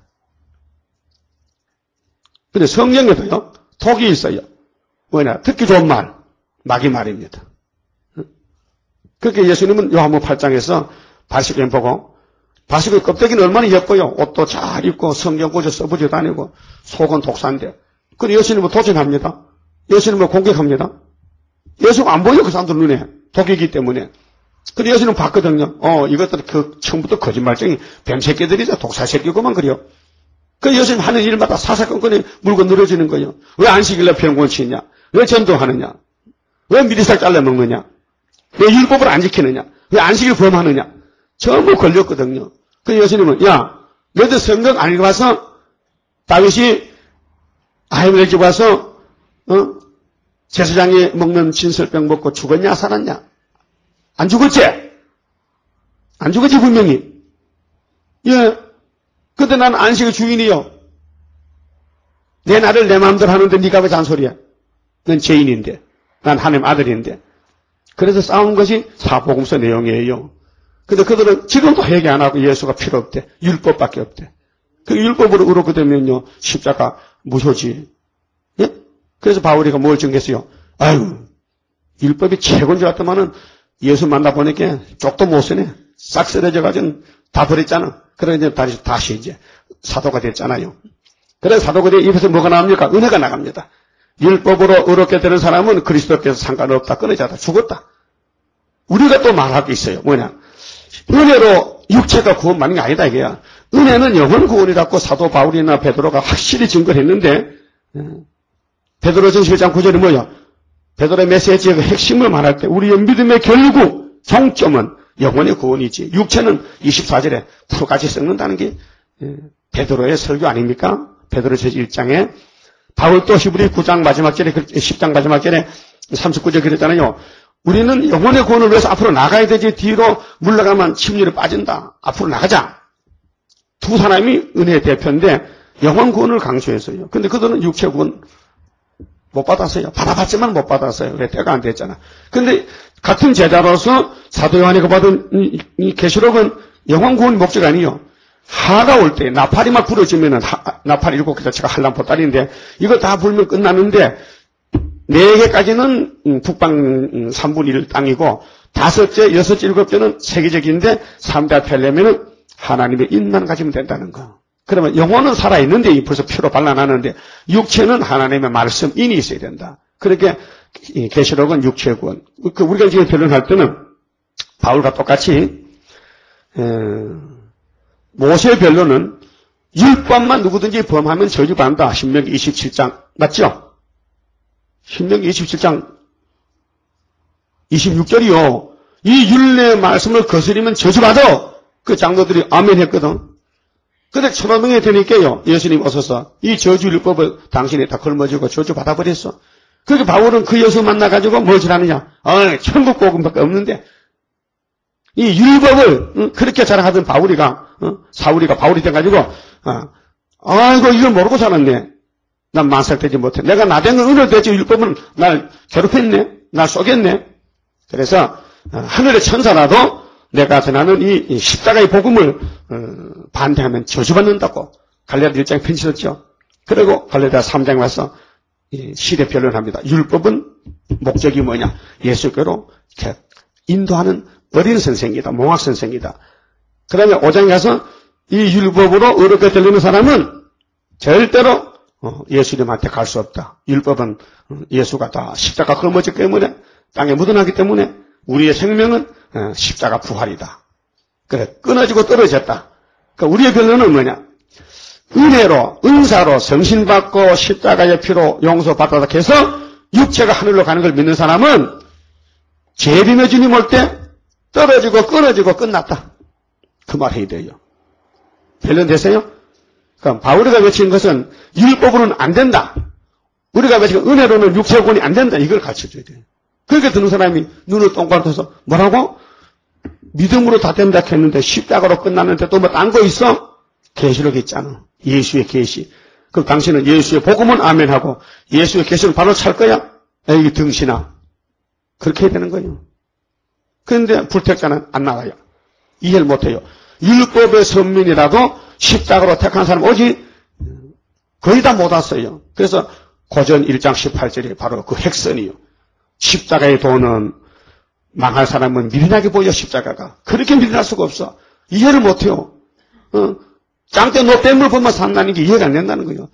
근데 성경에도요, 독이 있어요. 뭐냐, 듣기 좋은 말, 마귀 말입니다. 그렇게 예수님은 요한복음 팔 장에서 바시크를 보고, 바시크 껍데기는 얼마나 예뻐요. 옷도 잘 입고 성경 고쳐 써보지도 다니고 속은 독사인데. 근데 예수님은 도전합니다. 예수님을 공격합니다. 예수가 안 보여, 그 사람들 눈에. 독이기 때문에. 근데 예수님은 봤거든요. 어, 이것들 그 처음부터 거짓말쟁이 뱀새끼들이죠. 독사새끼고만 그래요. 그 예수님 하는 일마다 사사건건이 물고 늘어지는 거예요. 왜 안식일날 병원 치냐? 왜 전도하느냐? 왜 미리살 잘라 먹느냐? 왜 율법을 안 지키느냐? 왜 안식일 범하느냐? 전부 걸렸거든요. 그 예수님은, 야, 너희들 성경 안 읽어봐서 다윗이 아이멜렉 집 와서, 어? 제사장이 먹는 진설병 먹고 죽었냐, 살았냐? 안 죽었지? 안 죽었지, 분명히. 예. 근데 난 안식의 주인이요. 내 나를 내 마음대로 하는데 네가 왜 잔소리야? 넌 죄인인데. 난 하나님 아들인데. 그래서 싸운 것이 사복음서 내용이에요. 근데 그들은 지금도 회개 안 하고 예수가 필요 없대. 율법밖에 없대. 그 율법으로 의롭게 되면요, 십자가 무효지. 예? 그래서 바울이가 뭘 증거했어요? 아유, 율법이 최고인 줄 알았더만은 예수 만나보니까 쪽도 못 쓰네. 싹 쓰러져가지고 다 버렸잖아. 그래서 이제 다시, 다시 이제 사도가 됐잖아요. 그래서 사도가 돼 입에서 뭐가 나옵니까? 은혜가 나갑니다. 율법으로 의롭게 되는 사람은 그리스도께서 상관없다. 끊어졌다. 죽었다. 우리가 또 말할 게 있어요. 뭐냐? 은혜로 육체가 구원받는 게 아니다 이게야. 은혜는 영혼 구원이라고 사도 바울이나 베드로가 확실히 증거를 했는데, 베드로전서 일 장 구 절이 뭐야? 베드로의 메시지의 그 핵심을 말할 때 우리의 믿음의 결국 종점은 영혼의 구원이지. 육체는 이십사 절에 풀같이 썩는다는 게 베드로의 설교 아닙니까? 베드로전서 일 장에 바울도 히브리 구 장 마지막 절에, 십 장 마지막 절에 삼십구 절 그랬잖아요. 우리는 영혼의 구원을 위해서 앞으로 나가야 되지, 뒤로 물러가면 침륜에 빠진다. 앞으로 나가자. 두 사람이 은혜의 대표인데 영혼 구원을 강조했어요. 근데 그들은 육체 구원 못 받았어요. 받아봤지만 못 받았어요. 왜? 때가 안 됐잖아. 근데 같은 제자로서 사도 요한이 받은 이, 이 계시록은 영혼 구원 목적 아니에요. 하가 올 때 나팔이 막 불어지면은 하, 나팔 일곱 개 자체가 한람포딸인데 이거 다 불면 끝나는데 네 개까지는 북방 삼분의 일 땅이고 다섯째, 여섯째, 일곱째는 세계적인데 삼 대 펴려면은 하나님의 인만 가지면 된다는 거. 그러면 영혼은 살아있는데 벌써 피로 발라나는데 육체는 하나님의 말씀 인이 있어야 된다. 그렇게 계시록은 육체 구원. 우리가 지금 변론할 때는 바울과 똑같이 모세의 변론은 율법만 누구든지 범하면 저주받는다. 신명기 이십칠 장 맞죠? 신명기 이십칠 장 이십육 절이요. 이 율례의 말씀을 거스리면 저주받아. 그 장로들이 아멘 했거든. 근데 천오명이 되니까요, 예수님 오셔서 이 저주율법을 당신이 다 걸머지고 저주 받아버렸어. 그렇게 바울은 그 예수 만나가지고 뭘 잘하느냐? 아, 천국 복음밖에 없는데 이 율법을 응? 그렇게 자랑하던 바울이가 응? 사울이가 바울이 돼가지고 아, 아이고 이걸 모르고 살았네. 난 만삭되지 못해. 내가 나된 건 은혜로 되지 율법은 날 괴롭혔네. 날 속였네. 그래서 하늘의 천사라도 내가 전하는 이 십자가의 복음을 반대하면 저주받는다고 갈라디아 일 장에 편지 썼죠. 그리고 갈라디아 삼 장에 와서 시대 변론합니다. 율법은 목적이 뭐냐? 예수께로 인도하는 어린 선생이다. 몽학 선생이다. 그 다음에 오 장에 가서 이 율법으로 의롭게 되려는 사람은 절대로 예수님한테 갈 수 없다. 율법은 예수가 다 십자가 걸머졌기 때문에 땅에 묻어나기 때문에 우리의 생명은 십자가 부활이다. 그래 끊어지고 떨어졌다. 그러니까 우리의 변론은 뭐냐? 은혜로 은사로 성신받고 십자가의 피로 용서받아서 해서 육체가 하늘로 가는 걸 믿는 사람은 재림의 주님 올 때 떨어지고 끊어지고 끝났다. 그 말 해야 돼요. 변론되세요? 그럼 바울이가 외친 것은 율법으로는 안 된다. 우리가 외친 은혜로는 육체구원이 안 된다. 이걸 가르쳐줘야 돼요. 그렇게 듣는 사람이 눈을 동그랗게 떠서 뭐라고? 믿음으로 다 된다 했는데 십자가로 끝났는데 또 뭐 딴 거 있어? 계시록 있잖아. 예수의 계시. 그럼 당신은 예수의 복음은 아멘하고 예수의 계시는 바로 찰 거야? 에이 등신아. 그렇게 해야 되는 거예요. 그런데 불택자는 안 나와요. 이해를 못해요. 율법의 선민이라도 십자가로 택한 사람 오지 거의 다 못 왔어요. 그래서 고전 일 장 십팔 절이 바로 그 핵선이요. 십자가의 도는 망할 사람은 미련하게 보여. 십자가가 그렇게 미련할 수가 없어. 이해를 못해요. 어? 짱때 노뱀을 보면 산다는 게 이해가 안 된다는 거예요.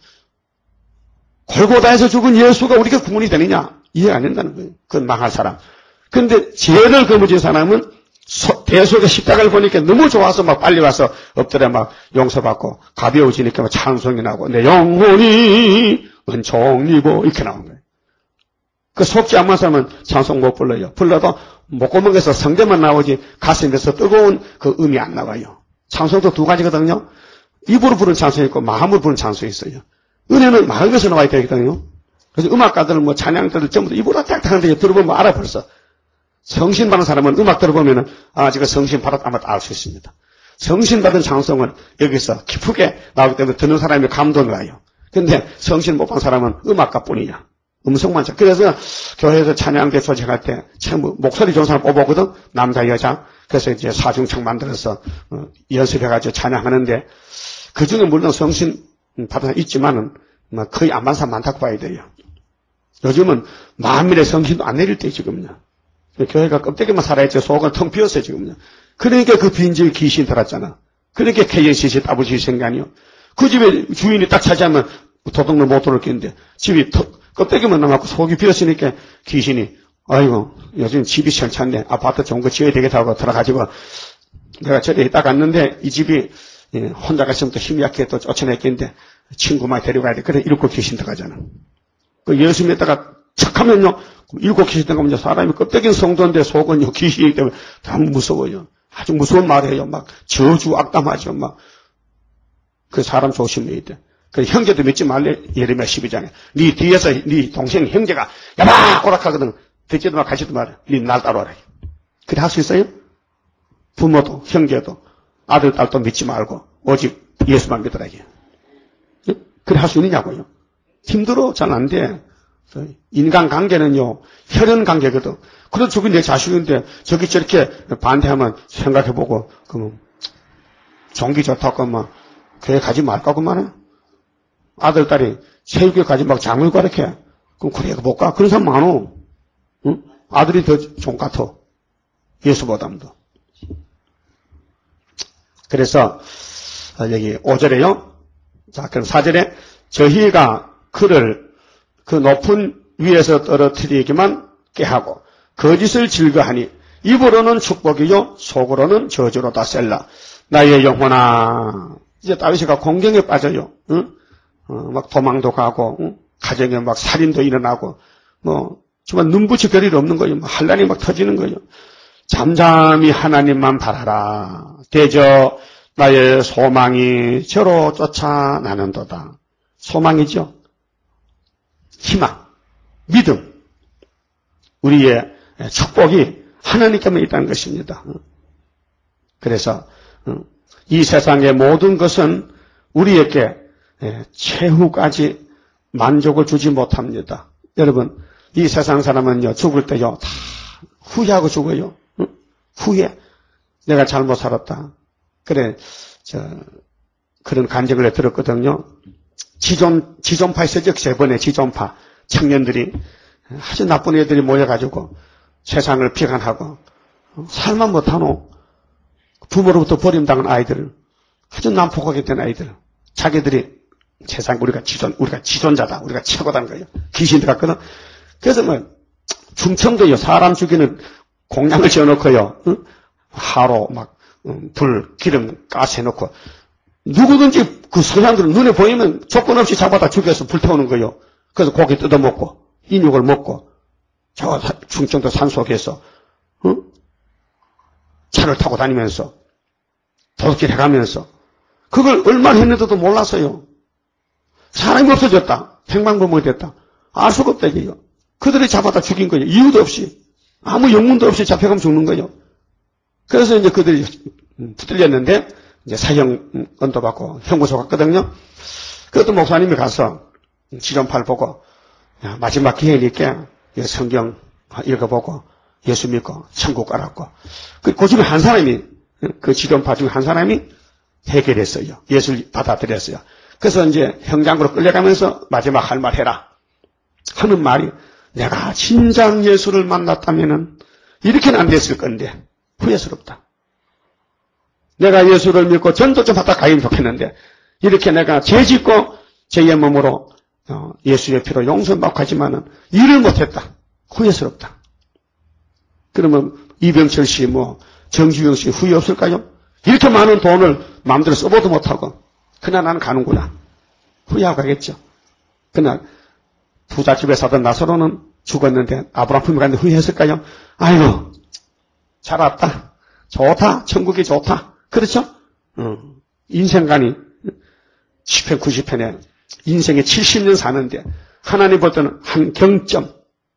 골고다에서 죽은 예수가 우리가 구원이 되느냐? 이해가 안 된다는 거예요. 그건 망할 사람. 그런데 죄를 거머쥔 사람은 대속의 십자가를 보니까 너무 좋아서 막 빨리 와서 엎드려 막 용서받고 가벼워지니까 막 찬송이 나고 내 영혼이 은총이고 이렇게 나온 거예요. 그 속지 않은 사람은 찬송 못 불러요. 불러도 목구멍에서 성대만 나오지 가슴에서 뜨거운 그 음이 안 나와요. 찬송도 두 가지거든요. 입으로 부르는 찬송이 있고 마음으로 부르는 찬송이 있어요. 은혜는 마음에서 나와야 되거든요. 그래서 음악가들은 뭐 찬양들을 전부 다 입으로 딱 하는데 들어보면 알아 벌써. 성신 받은 사람은 음악 들어보면은 아 제가 성신 받았다 아마 알 수 있습니다. 성신 받은 찬송은 여기서 깊게 나오기 때문에 듣는 사람이 감동을 와요. 근데 성신 못 받은 사람은 음악가뿐이야. 음성만 잘. 그래서 교회에서 찬양대 조직할 때 전부 목소리 좋은 사람 뽑아오거든. 남자 여자. 그래서 이제 사중창 만들어서 어, 연습해가지고 찬양하는데 그 중에 물론 성신 받은 사람 있지만은 뭐 거의 안 받은 사람 많다고 봐야 돼요. 요즘은 만민의 성신도 안 내릴 때 지금요. 교회가 껍데기만 살아있지 속은 텅 비었어요 지금요. 그러니까 그 빈집에 귀신 들었잖아. 그러니까 케이엔씨씨 따블씨 생각이요. 그 집에 주인이 딱 차지하면 도둑놈 못 들어올 겠는데 집이 턱 껍데기만 남았고 속이 비었으니까 귀신이 아이고 요즘 집이 시원찮네. 아파트 좋은 거 지어야 되겠다 하고 들어가지고 내가 저리 있다 갔는데 이 집이 혼자 갔으면 또 힘이 약해 또 쫓아냈겠는데 친구만 데려가야 돼. 그래 일곱 귀신 들어가잖아. 그 예수 믿다가 척하면요 일곱 귀신 들어가면 사람이 껍데기는 성도인데 속은 귀신이기 때문에 너무 무서워요. 아주 무서운 말이에요. 막 저주 악담하죠. 막 그 사람 조심해야 돼. 그 형제도 믿지 말래. 예레미야 십이 장에 네 뒤에서 네 동생 형제가 야마 오락하거든. 듣지도 마 가지도 마라. 네 날 따라와라. 그래 할 수 있어요? 부모도 형제도 아들 딸도 믿지 말고 오직 예수만 믿으라. 그래 할 수 있느냐고요. 힘들어. 잘 안 돼. 인간관계는요 혈연 관계거든. 그래도 저기 내 자식인데 저기 저렇게 반대하면 생각해보고 그러면 종기 좋다고 막 교회 가지 말까 그 말이야. 아들 딸이 세육교 가지 말고 장을 가르쳐. 그럼 그래 못 가. 그런 사람 많어. 응? 아들이 더 종 같아. 예수보다도. 그래서 여기 오 절에요. 자 그럼 사 절에 저희가 그를 그 높은 위에서 떨어뜨리기만 깨하고 거짓을 즐거하니 입으로는 축복이요 속으로는 저주로다 셀라. 나의 영혼아. 이제 다윗이가 공경에 빠져요. 응? 어, 막 도망도 가고 응? 가정에 막 살인도 일어나고 뭐 정말 눈붙이 별일 없는 거예요. 뭐 환란이 막 터지는 거예요. 잠잠히 하나님만 바라라. 대저 나의 소망이 저로 쫓아나는도다. 소망이죠. 희망, 믿음, 우리의 축복이 하나님께만 있다는 것입니다. 그래서 이 세상의 모든 것은 우리에게 최후까지 만족을 주지 못합니다. 여러분, 이 세상 사람은요 죽을 때요 다 후회하고 죽어요. 후회. 내가 잘못 살았다. 그래, 저 그런 간증을 들었거든요. 지존, 지존파 있었죠? 세 번의 지존파. 청년들이, 아주 나쁜 애들이 모여가지고 세상을 비관하고, 살만 못하노. 부모로부터 버림당한 아이들을, 아주 난폭하게 된 아이들. 자기들이 세상, 우리가 지존, 우리가 지존자다. 우리가 최고다는 거예요. 귀신 들어갔거든. 그래서 뭐, 충청도요, 사람 죽이는 공양을 지어놓고요, 응? 하로 막, 음, 불, 기름, 가스 해놓고, 누구든지 그 서양들은 눈에 보이면 조건 없이 잡아다 죽여서 불태우는 거예요. 그래서 고기 뜯어먹고 인육을 먹고 저 충청도 산속에서 어? 차를 타고 다니면서 도둑질 해가면서 그걸 얼마나 했는데도 몰랐어요. 사람이 없어졌다. 백만불목이 됐다. 알 수가 없다 이게요. 그들이 잡아다 죽인 거예요. 이유도 없이. 아무 영문도 없이 잡혀가면 죽는 거예요. 그래서 이제 그들이 붙들렸는데 이제 사형 언도받고 형구소 갔거든요. 그것도 목사님이 가서 지존파를 보고 야, 마지막 기회니까 성경 읽어보고 예수 믿고 천국 가라고. 그, 그 중에 한 사람이 그 지존파 중에 한 사람이 해결했어요. 예수를 받아들였어요. 그래서 이제 형장으로 끌려가면서 마지막 할 말 해라 하는 말이 내가 진정 예수를 만났다면은 이렇게는 안 됐을 건데 후회스럽다. 내가 예수를 믿고 전도 좀 받다 가면 좋겠는데 이렇게 내가 죄 짓고 죄의 몸으로 예수의 피로 용서받고 하지만은 일을 못했다. 후회스럽다. 그러면 이병철 씨, 뭐 정주영 씨 후회 없을까요? 이렇게 많은 돈을 마음대로 써보도 못하고 그날 나는 가는구나. 후회하고 가겠죠. 그날 부잣집에 사던 나사로는 죽었는데 아브라함이 갔는데 후회했을까요? 아이고 잘 왔다. 좋다. 천국이 좋다. 그렇죠? 어. 인생관이 시편 구십 편에 인생에 칠십 년 사는데 하나님 볼 때는 한 경점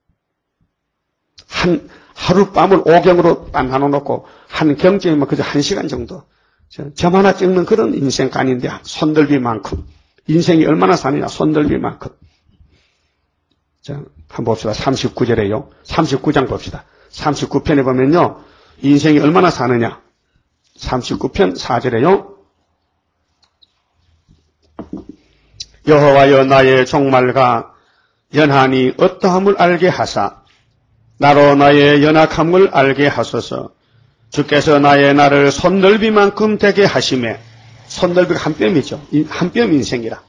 한 하룻밤을 오경으로 딱 나눠놓고 한 경점이면 그저 한 시간 정도 점 하나 찍는 그런 인생관인데 손들비만큼 인생이 얼마나 사느냐 손들비만큼. 자, 한번 봅시다. 삼십구 절에요. 삼십구 장 봅시다. 삼십구 편에 보면요. 인생이 얼마나 사느냐. 삼십구 편 사 절에요. 여호와여 나의 종말과 연한이 어떠함을 알게 하사 나로 나의 연약함을 알게 하소서. 주께서 나의 나를 손넓이만큼 되게 하시매 손넓이가 한 뼘이죠. 한 뼘 인생이라.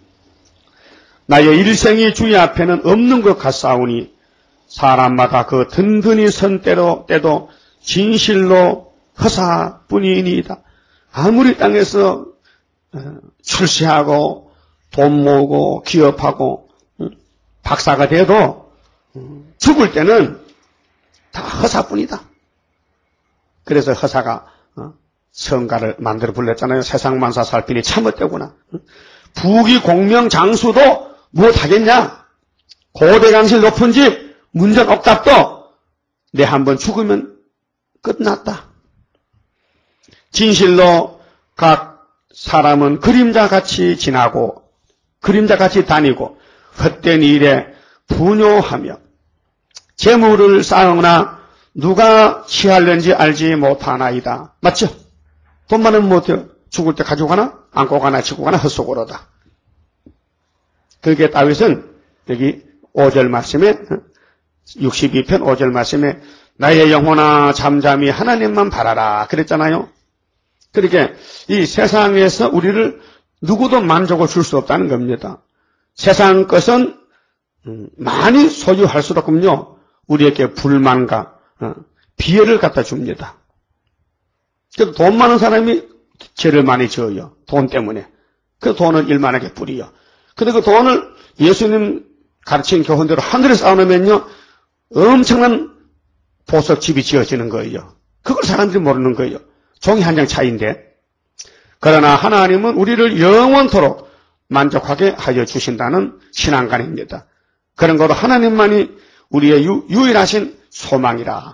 나의 일생이 주의 앞에는 없는 것 같사오니 사람마다 그 든든히 선 때로 때도 진실로 허사뿐이니이다. 아무리 땅에서 출세하고 돈 모으고 기업하고 박사가 돼도 죽을 때는 다 허사뿐이다. 그래서 허사가 성가를 만들어 불렀잖아요. 세상 만사 살피니 참헛되구나. 부귀 공명 장수도 무엇하겠냐. 고대강실 높은 집 문전 억답도 내 한번 죽으면 끝났다. 진실로 각 사람은 그림자같이 지나고 그림자같이 다니고 헛된 일에 분요하며 재물을 쌓으나 누가 취하려는지 알지 못하나이다. 맞죠? 돈 많으면 못해요. 죽을 때 가지고 가나? 안고 가나? 지고 가나? 헛속으로다. 그게 다윗은 여기 오 절 말씀에 육십이 편 오 절 말씀에 나의 영혼아 잠잠히 하나님만 바라라 그랬잖아요. 그렇게 이 세상에서 우리를 누구도 만족을 줄 수 없다는 겁니다. 세상 것은 많이 소유할수록은요 우리에게 불만과 비애를 갖다 줍니다. 그래서 돈 많은 사람이 죄를 많이 지어요. 돈 때문에. 그 돈은 일만하게 뿌리요. 근데 그 돈을 예수님 가르친 교훈대로 하늘에 쌓아놓으면요 엄청난 보석집이 지어지는 거예요. 그걸 사람들이 모르는 거예요. 종이 한 장 차이인데. 그러나 하나님은 우리를 영원토록 만족하게 하여 주신다는 신앙관입니다. 그런 거로 하나님만이 우리의 유, 유일하신 소망이라.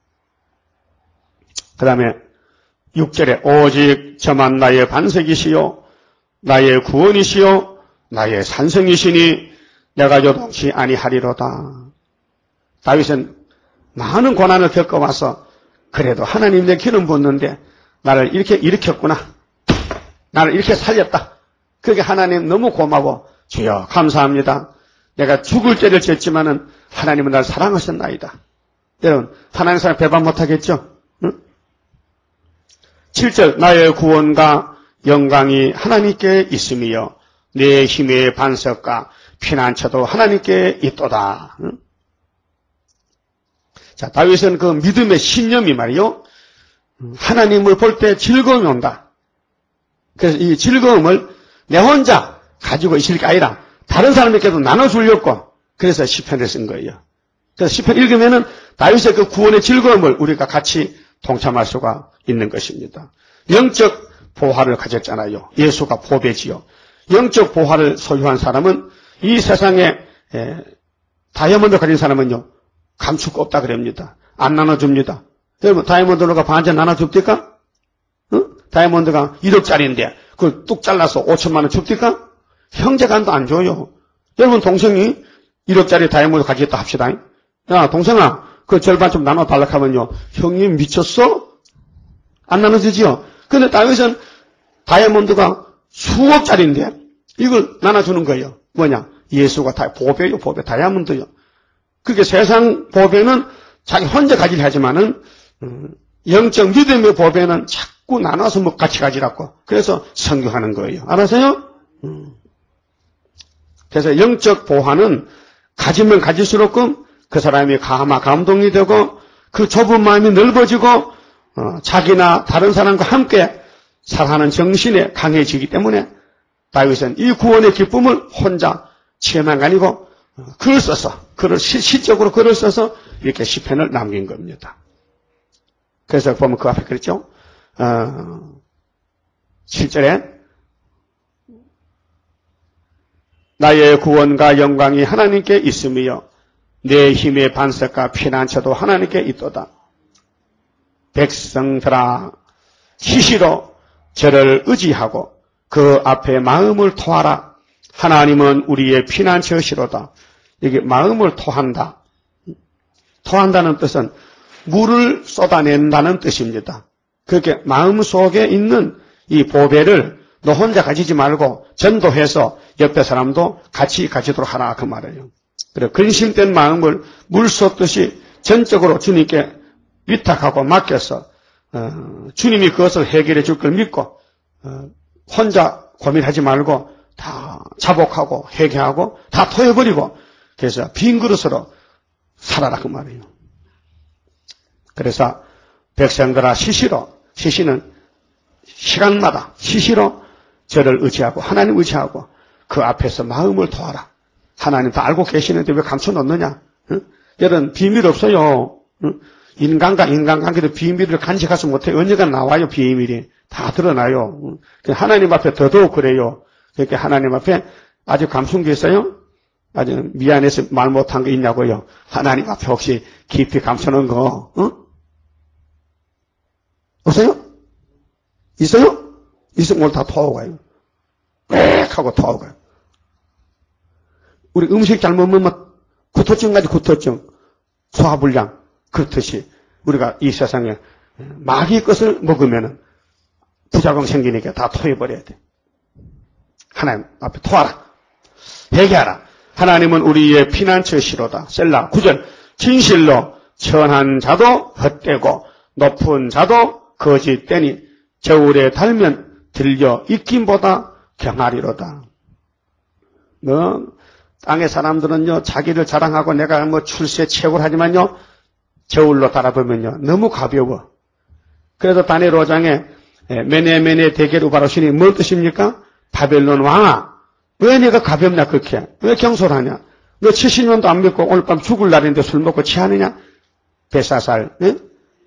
그 다음에 육 절에 오직 저만 나의 반석이시요 나의 구원이시요 나의 산성이시니 내가 요동치 아니하리로다. 다윗은 많은 고난을 겪어와서 그래도 하나님 내 기름 붓는데 나를 이렇게 일으켰구나. 나를 이렇게 살렸다. 그게 하나님 너무 고마워. 주여 감사합니다. 내가 죽을 죄를 지었지만은 하나님은 나를 사랑하셨나이다. 여러분 하나님 사랑 배반 못하겠죠? 응? 칠 절 나의 구원과 영광이 하나님께 있음이요 내 힘의 반석과 피난처도 하나님께 있도다. 응? 자, 다윗은 그 믿음의 신념이 말이요 하나님을 볼 때 즐거움이 온다. 그래서 이 즐거움을 내 혼자 가지고 있을 게 아니라 다른 사람에게도 나눠주려고 그래서 시편을 쓴 거예요. 그래서 시편 읽으면은 다윗의 그 구원의 즐거움을 우리가 같이 동참할 수가 있는 것입니다. 영적 보화를 가졌잖아요. 예수가 보배지요. 영적 보화를 소유한 사람은 이 세상에 에, 다이아몬드 가진 사람은요, 감출 거 없다 그럽니다. 안 나눠줍니다. 여러분, 다이아몬드가 반전 나눠줍니까? 응? 다이아몬드가 일억짜리인데 그걸 뚝 잘라서 오천만 원 줍니까? 형제간도 안 줘요. 여러분, 동생이 일억짜리 다이아몬드 가지겠다 합시다. 야, 동생아, 그 절반 좀 나눠달라 하면요, 형님 미쳤어? 안 나눠주지요? 근데 다윗은 다이아몬드가 수억짜리인데 이걸 나눠주는 거예요. 뭐냐? 예수가 다 보배요, 보배, 다이아몬드요. 그게 세상 보배는 자기 혼자 가지려 하지만은 음, 영적 믿음의 보배는 자꾸 나눠서 뭐 같이 가지라고. 그래서 선교하는 거예요. 알았어요? 음. 그래서 영적 보화는 가지면 가질수록 그 사람이 감화 감동이 되고 그 좁은 마음이 넓어지고 어, 자기나 다른 사람과 함께 살아가는 정신에 강해지기 때문에 다윗은 이 구원의 기쁨을 혼자 체험한 게 아니고 어, 글을 써서 글을 시, 시적으로 글을 써서 이렇게 시편을 남긴 겁니다. 그래서 보면 그 앞에 그랬죠. 어, 칠 절에 나의 구원과 영광이 하나님께 있으며 내 힘의 반석과 피난처도 하나님께 있도다. 백성들아 시시로 저를 의지하고 그 앞에 마음을 토하라. 하나님은 우리의 피난처시로다. 이게 마음을 토한다. 토한다는 뜻은 물을 쏟아낸다는 뜻입니다. 그렇게 마음속에 있는 이 보배를 너 혼자 가지지 말고 전도해서 옆에 사람도 같이 가지도록 하라 그 말이에요. 그래 근심된 마음을 물 쏟듯이 전적으로 주님께 위탁하고 맡겨서 어, 주님이 그것을 해결해 줄 걸 믿고 어, 혼자 고민하지 말고 다 자복하고 회개하고 다 토해버리고 그래서 빈 그릇으로 살아라 그 말이에요. 그래서 백성들아 시시로 시시는 시간마다 시시로 저를 의지하고 하나님 의지하고 그 앞에서 마음을 토하라. 하나님 다 알고 계시는데 왜 감춰놓느냐? 응? 여러분 비밀 없어요. 응? 인간과 인간관계도 비밀을 간직하지 못해 언제가 나와요. 비밀이 다 드러나요. 응? 하나님 앞에 더더욱 그래요. 그렇게 하나님 앞에 아주 감춘 게 있어요? 아주 미안해서 말 못한 거 있냐고요. 하나님 앞에 혹시 깊이 감춰놓은 거 응? 없어요? 있어요? 있으면 오늘 다 토하고 가요. 빽 하고 토하고 가요. 우리 음식 잘못 먹으면 구토증 가지 구토증, 소화불량 그렇듯이 우리가 이 세상에 마귀 것을 먹으면 부작용 생기니까 다 토해버려야 돼. 하나님 앞에 토하라. 회개하라. 하나님은 우리의 피난처시로다. 셀라 구 절 진실로 천한 자도 헛되고 높은 자도 거짓되니 저울에 달면 들려 익힘보다 경하리로다. 뭐 땅의 사람들은요 자기를 자랑하고 내가 뭐 출세 최고를 하지만요 저울로 달아보면요 너무 가벼워. 그래서 다니엘 오 장에 메네메네 데게르바로신이 뭔 뜻입니까? 바벨론 왕아 왜 네가 가볍냐 그렇게 왜 경솔하냐? 너 칠십 년도 안 믿고 오늘 밤 죽을 날인데 술 먹고 취하느냐? 벨사살 네?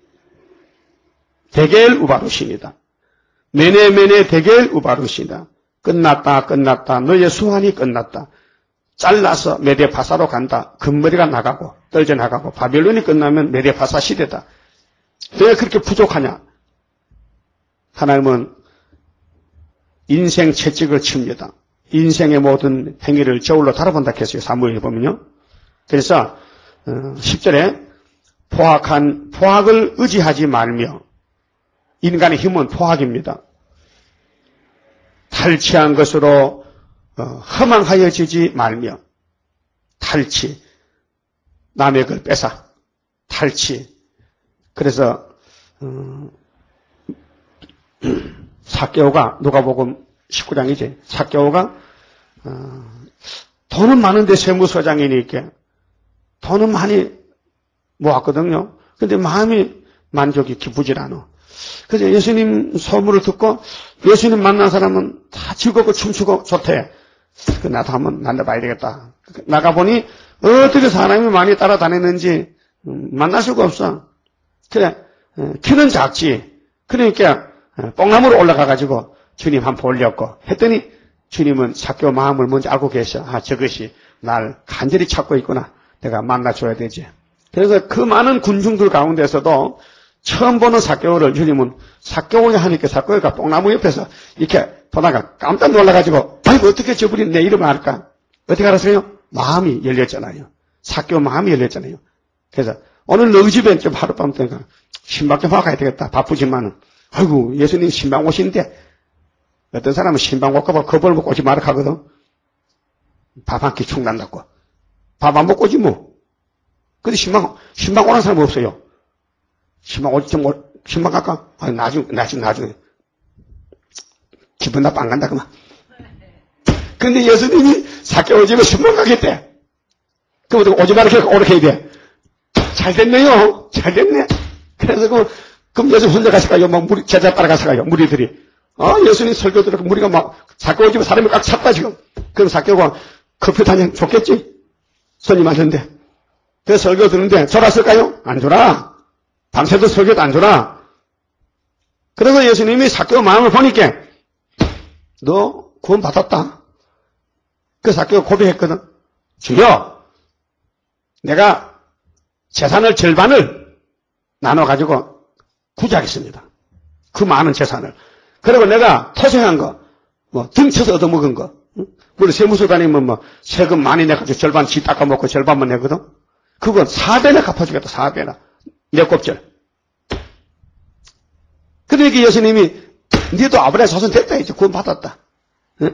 데겔 우바루신이다. 메네메네 데겔 우바루신이다. 끝났다 끝났다 너의 수완이 끝났다. 잘라서 메데파사로 간다. 금머리가 나가고 떨져 나가고 바벨론이 끝나면 메데파사 시대다. 왜 그렇게 부족하냐? 하나님은 인생 채찍을 칩니다. 인생의 모든 행위를 저울로 달아본다 했어요. 사무엘에 보면요. 그래서 십 절에 포악한 포악을 의지하지 말며 인간의 힘은 포악입니다. 탈취한 것으로 어, 허망하여지지 말며 탈취 남의 걸 뺏어 탈취 그래서 어, 삭개오가 누가복음 십구 장이지 삭개오가 어, 돈은 많은데 세무서장이니까 돈은 많이 모았거든요. 근데 마음이 만족이 기쁘질 않아. 그래서 예수님 소문을 듣고 예수님 만난 사람은 다 즐겁고 춤추고 좋대. 나도 한번 만나봐야 되겠다. 나가보니 어떻게 사람이 많이 따라다녔는지 만날 수가 없어. 그래, 키는 작지. 그러니까 뽕나무로 올라가가지고 주님 한번 보려고 했더니 주님은 삭개오 마음을 먼저 알고 계셔. 아, 저것이 날 간절히 찾고 있구나. 내가 만나줘야 되지. 그래서 그 많은 군중들 가운데서도 처음 보는 삭개오를 주님은 삭개오냐 하니까 삭개오가 뽕나무 옆에서 이렇게 보다가 깜짝 놀라가지고 아이고 어떻게 저분이 내 이름을 알까? 어떻게 알았어요? 마음이 열렸잖아요. 삭개오 마음이 열렸잖아요. 그래서 오늘 너희 집에 좀 하룻밤 때니까 신방 좀 하고 가야 되겠다. 바쁘지만은 아이고 예수님 신방 오신데 어떤 사람은 신방 올까 봐 겁을 먹고 오지 말아 하거든. 밥 한 끼 충난다고. 밥 안 먹고 오지 뭐. 근데 신방, 신방 오는 사람 없어요. 신방 오지 좀, 신방 갈까? 아, 나중, 나중, 나중에. 기분 나빠 안 간다, 그만. 근데 예수님이 삭개오 집에 신방 가겠대. 그럼 오지 말아, 오래 해야 돼. 잘 됐네요. 잘 됐네. 그래서 그, 그럼 예수 혼자 가실까요? 막 무리, 제자 따라가실까요? 무리들이. 아, 예수님 설교 들으고 무리가 막, 삭개오 집에 사람이 꽉 찼다, 지금. 그럼 삭개오가 커피 타면 좋겠지? 손님 왔는데. 그래서 설교 듣는데, 졸았을까요? 안 졸아. 밤새도 설교도 안 졸아. 그래서 예수님이 삭개오 마음을 보니까, 너 구원 받았다. 그 삭개오 고백했거든. 주여, 내가 재산을 절반을 나눠가지고 구제하겠습니다. 그 많은 재산을. 그리고 내가 토생한 거, 뭐, 등쳐서 얻어먹은 거, 응? 물론 세무서 다니면 뭐, 세금 많이 내가지고 절반 지 닦아먹고 절반만 내거든? 그건 사 배나 갚아주겠다, 사 배나. 내 곱절. 그러니까 예수님이, 니도 아브라함 자손 됐다, 이제 구원 받았다. 응?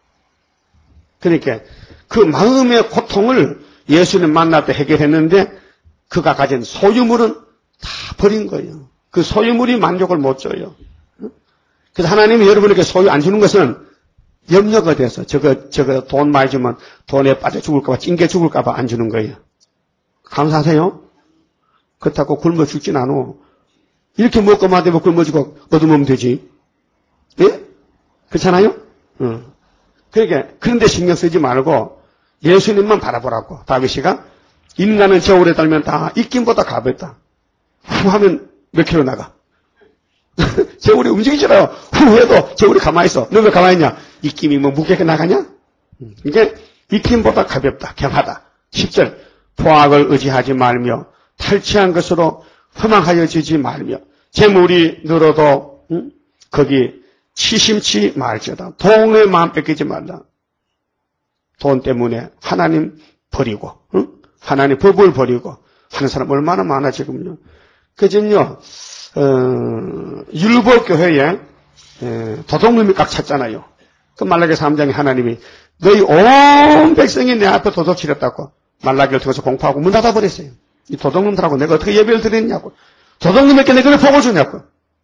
그러니까, 그 마음의 고통을 예수님 만날 때 해결했는데, 그가 가진 소유물은 다 버린 거예요. 그 소유물이 만족을 못 줘요. 그래서 하나님이 여러분에게 소유 안 주는 것은 염려가 돼서 저거 저거 돈 많이 주면 돈에 빠져 죽을까봐 찡겨 죽을까봐 안 주는 거예요. 감사하세요? 그렇다고 굶어 죽진 않아. 이렇게 먹고만 되면 굶어지고 얻어먹으면 되지. 예? 그렇잖아요? 응. 그러니까 그런데 신경 쓰지 말고 예수님만 바라보라고. 다윗이가 인간은 저울에 달면 다 입김보다 가볍다. 후 하면 몇 킬로 나가. 저울이 움직이잖아요. 후 해도 저울이 가만히 있어. 너 왜 가만히 있냐? 입김이 뭐 무게가 나가냐? 이게 입김보다 가볍다. 경하다. 십 절 포악을 의지하지 말며 탈취한 것으로 허망하여지지 말며 재물이 늘어도 응? 거기 치심치 말지어다. 돈의 마음 뺏기지 말라. 돈 때문에 하나님 버리고 응? 하나님 법을 버리고 하는 사람 얼마나 많아 지금요. 그전요 어, 율법교회에 도둑놈이 꽉 찼잖아요. 그 말라기 삼 장에 하나님이 너희 온 백성이 내 앞에 도둑 치렸다고 말라기를 통해서 공포하고 문 닫아버렸어요. 이 도둑놈들하고 내가 어떻게 예배를 드렸냐고. 도둑놈에게 내가 왜 복을 주냐고.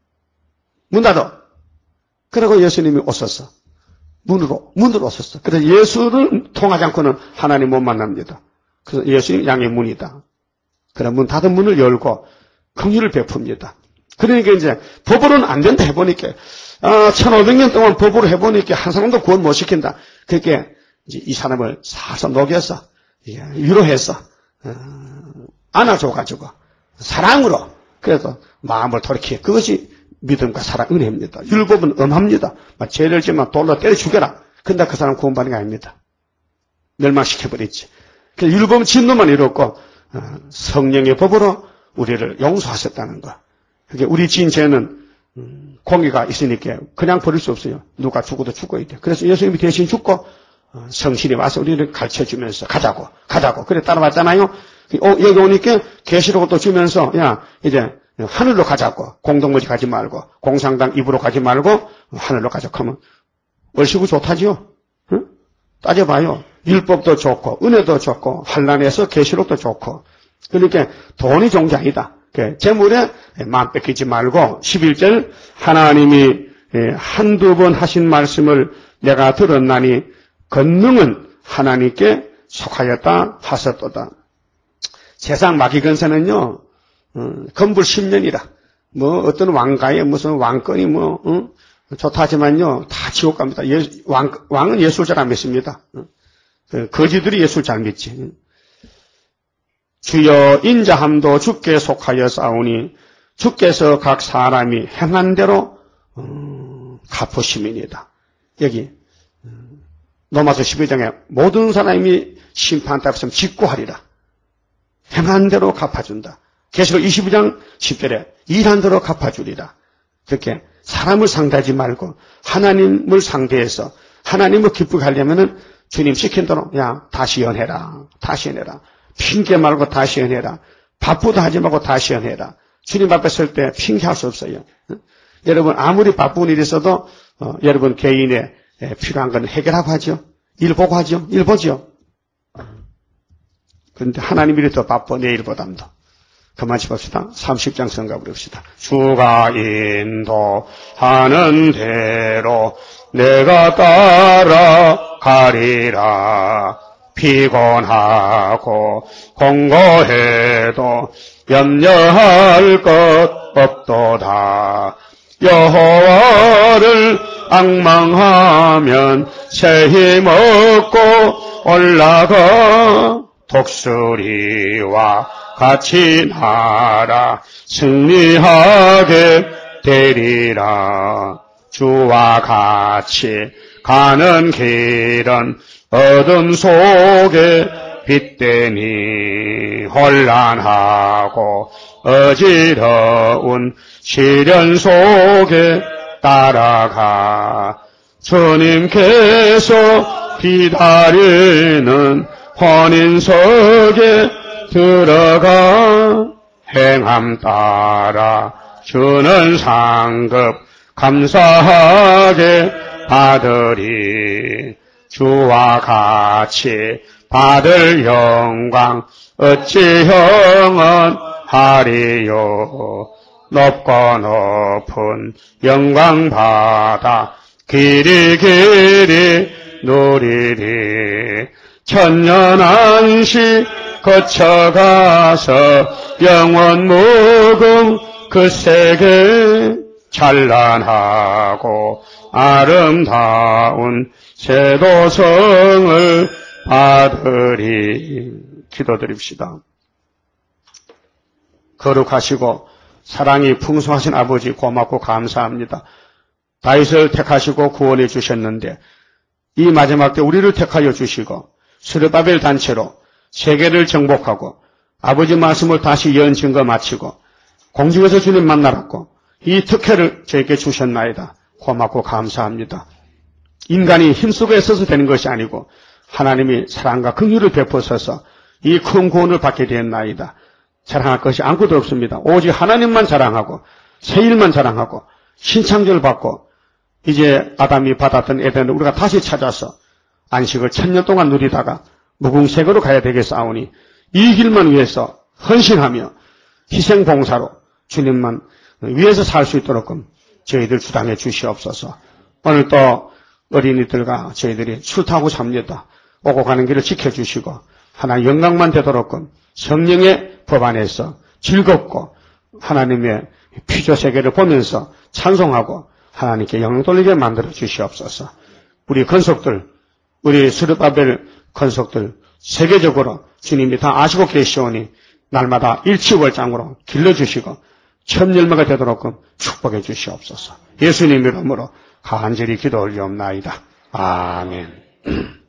문 닫아. 그러고 예수님이 오셨어. 문으로, 문으로 오셨어. 그래서 예수를 통하지 않고는 하나님 못 만납니다. 그래서 예수님 양의 문이다. 그래 문 닫은 문을 열고 긍휼을 베풉니다. 그러니까 이제 법으로는 안 된다 해보니까 아, 천오백 년 동안 법으로 해보니까 한 사람도 구원 못 시킨다. 그렇게 이제 이 사람을 살살 녹여서 위로해서 어, 안아줘가지고 사랑으로 그래서 마음을 돌이켜 그것이 믿음과 사랑 은혜입니다. 율법은 엄합니다. 죄를 지면 돌로 때려 죽여라. 근데 그 사람 구원받는 게 아닙니다. 멸망시켜버리지. 그래서 율법은 진노만 이뤘고 어, 성령의 법으로 우리를 용서하셨다는 거. 그게 우리 지은 죄는 음, 공의가 있으니까 그냥 버릴 수 없어요. 누가 죽어도 죽어야 돼. 그래서 예수님이 대신 죽고 어, 성신이 와서 우리를 가르쳐주면서 가자고 가자고 그래 따라왔잖아요. 어, 여기 오니까 계시록을 또 주면서 야 이제 하늘로 가자고 공동묘지 가지 말고 공상당 입으로 가지 말고 하늘로 가자고 하면 얼씨구 좋다지요. 응? 따져봐요. 율법도 좋고 은혜도 좋고 환난에서 계시록도 좋고 그러니까 돈이 종이 아니다. 재물에 마음 뺏기지 말고 십일 절 하나님이 한두 번 하신 말씀을 내가 들었나니 권능은 하나님께 속하였다 하셨도다. 세상 마귀 근세는요 어, 건불 십 년이라 뭐 어떤 왕가에 무슨 왕권이 뭐 어? 좋다 하지만요 다 지옥 갑니다. 예, 왕, 왕은 예수를 잘 안 믿습니다. 어? 거지들이 예수를 잘 믿지. 주여 인자함도 주께 속하여 싸우니 주께서 각 사람이 행한 대로 음, 갚으심이니이다. 여기 음, 로마서 십이 장에 모든 사람이 심판 앞에서 직고하리라. 행한 대로 갚아준다. 계시록 이십이 장 십 절에 일한 대로 갚아주리라. 그렇게 사람을 상대하지 말고 하나님을 상대해서 하나님을 기쁘게 하려면은 주님 시킨 대로 야 다시 연해라. 다시 연해라. 핑계 말고 다시 연해라. 바쁘다 하지 말고 다시 연해라. 주님 앞에 설 때 핑계할 수 없어요. 여러분 아무리 바쁜 일이 있어도 어, 여러분 개인에 필요한 건 해결하고 하죠. 일 보고 하죠. 일 보죠. 그런데 하나님 일이 더 바빠 내일보담도. 그만 짚읍시다. 삼십 장 성가 부릅시다. 주가 인도하는 대로 내가 따라가리라. 피곤하고 공고해도 염려할 것 없도다. 여호와를 앙망하면 새 힘 얻고 올라가. 독수리와 같이 날아 승리하게 되리라. 주와 같이 가는 길은 어둠 속에 빛되니 혼란하고 어지러운 시련 속에 따라가. 주님께서 기다리는 혼인석에 들어가. 행함 따라 주는 상급 감사하게 받으리. 주와 같이 받을 영광 어찌 형은 하리요. 높고 높은 영광 받아 길이 길이 누리리. 천년 안시 거쳐가서 영원 무궁 그 세계 찬란하고 아름다운 세도성을 받으리. 기도드립시다. 거룩하시고 사랑이 풍성하신 아버지 고맙고 감사합니다. 다윗을 택하시고 구원해 주셨는데 이 마지막 때 우리를 택하여 주시고 스룹바벨 단체로 세계를 정복하고 아버지 말씀을 다시 연 증거 마치고 공중에서 주님 만나랐고 이 특혜를 저에게 주셨나이다. 고맙고 감사합니다. 인간이 힘쓰고 애써서 되는 것이 아니고 하나님이 사랑과 긍휼을 베푸셔서 이 큰 구원을 받게 되었나이다. 자랑할 것이 아무것도 없습니다. 오직 하나님만 자랑하고 새 일만 자랑하고 신창조를 받고 이제 아담이 받았던 에덴을 우리가 다시 찾아서 안식을 천년 동안 누리다가 무궁색으로 가야 되겠사오니 이 길만 위해서 헌신하며 희생봉사로 주님만 위해서 살 수 있도록 저희들 주당해 주시옵소서. 오늘 또 어린이들과 저희들이 출타하고 잡니다. 오고 가는 길을 지켜주시고 하나님 영광만 되도록 성령의 법 안에서 즐겁고 하나님의 피조 세계를 보면서 찬송하고 하나님께 영광 돌리게 만들어 주시옵소서. 우리 건속들, 우리 스룹바벨 건속들 세계적으로 주님이 다 아시고 계시오니 날마다 일치월장으로 길러주시고 천열매가 되도록 축복해 주시옵소서. 예수님 이름으로 간절히 기도 올리옵나이다. 아멘.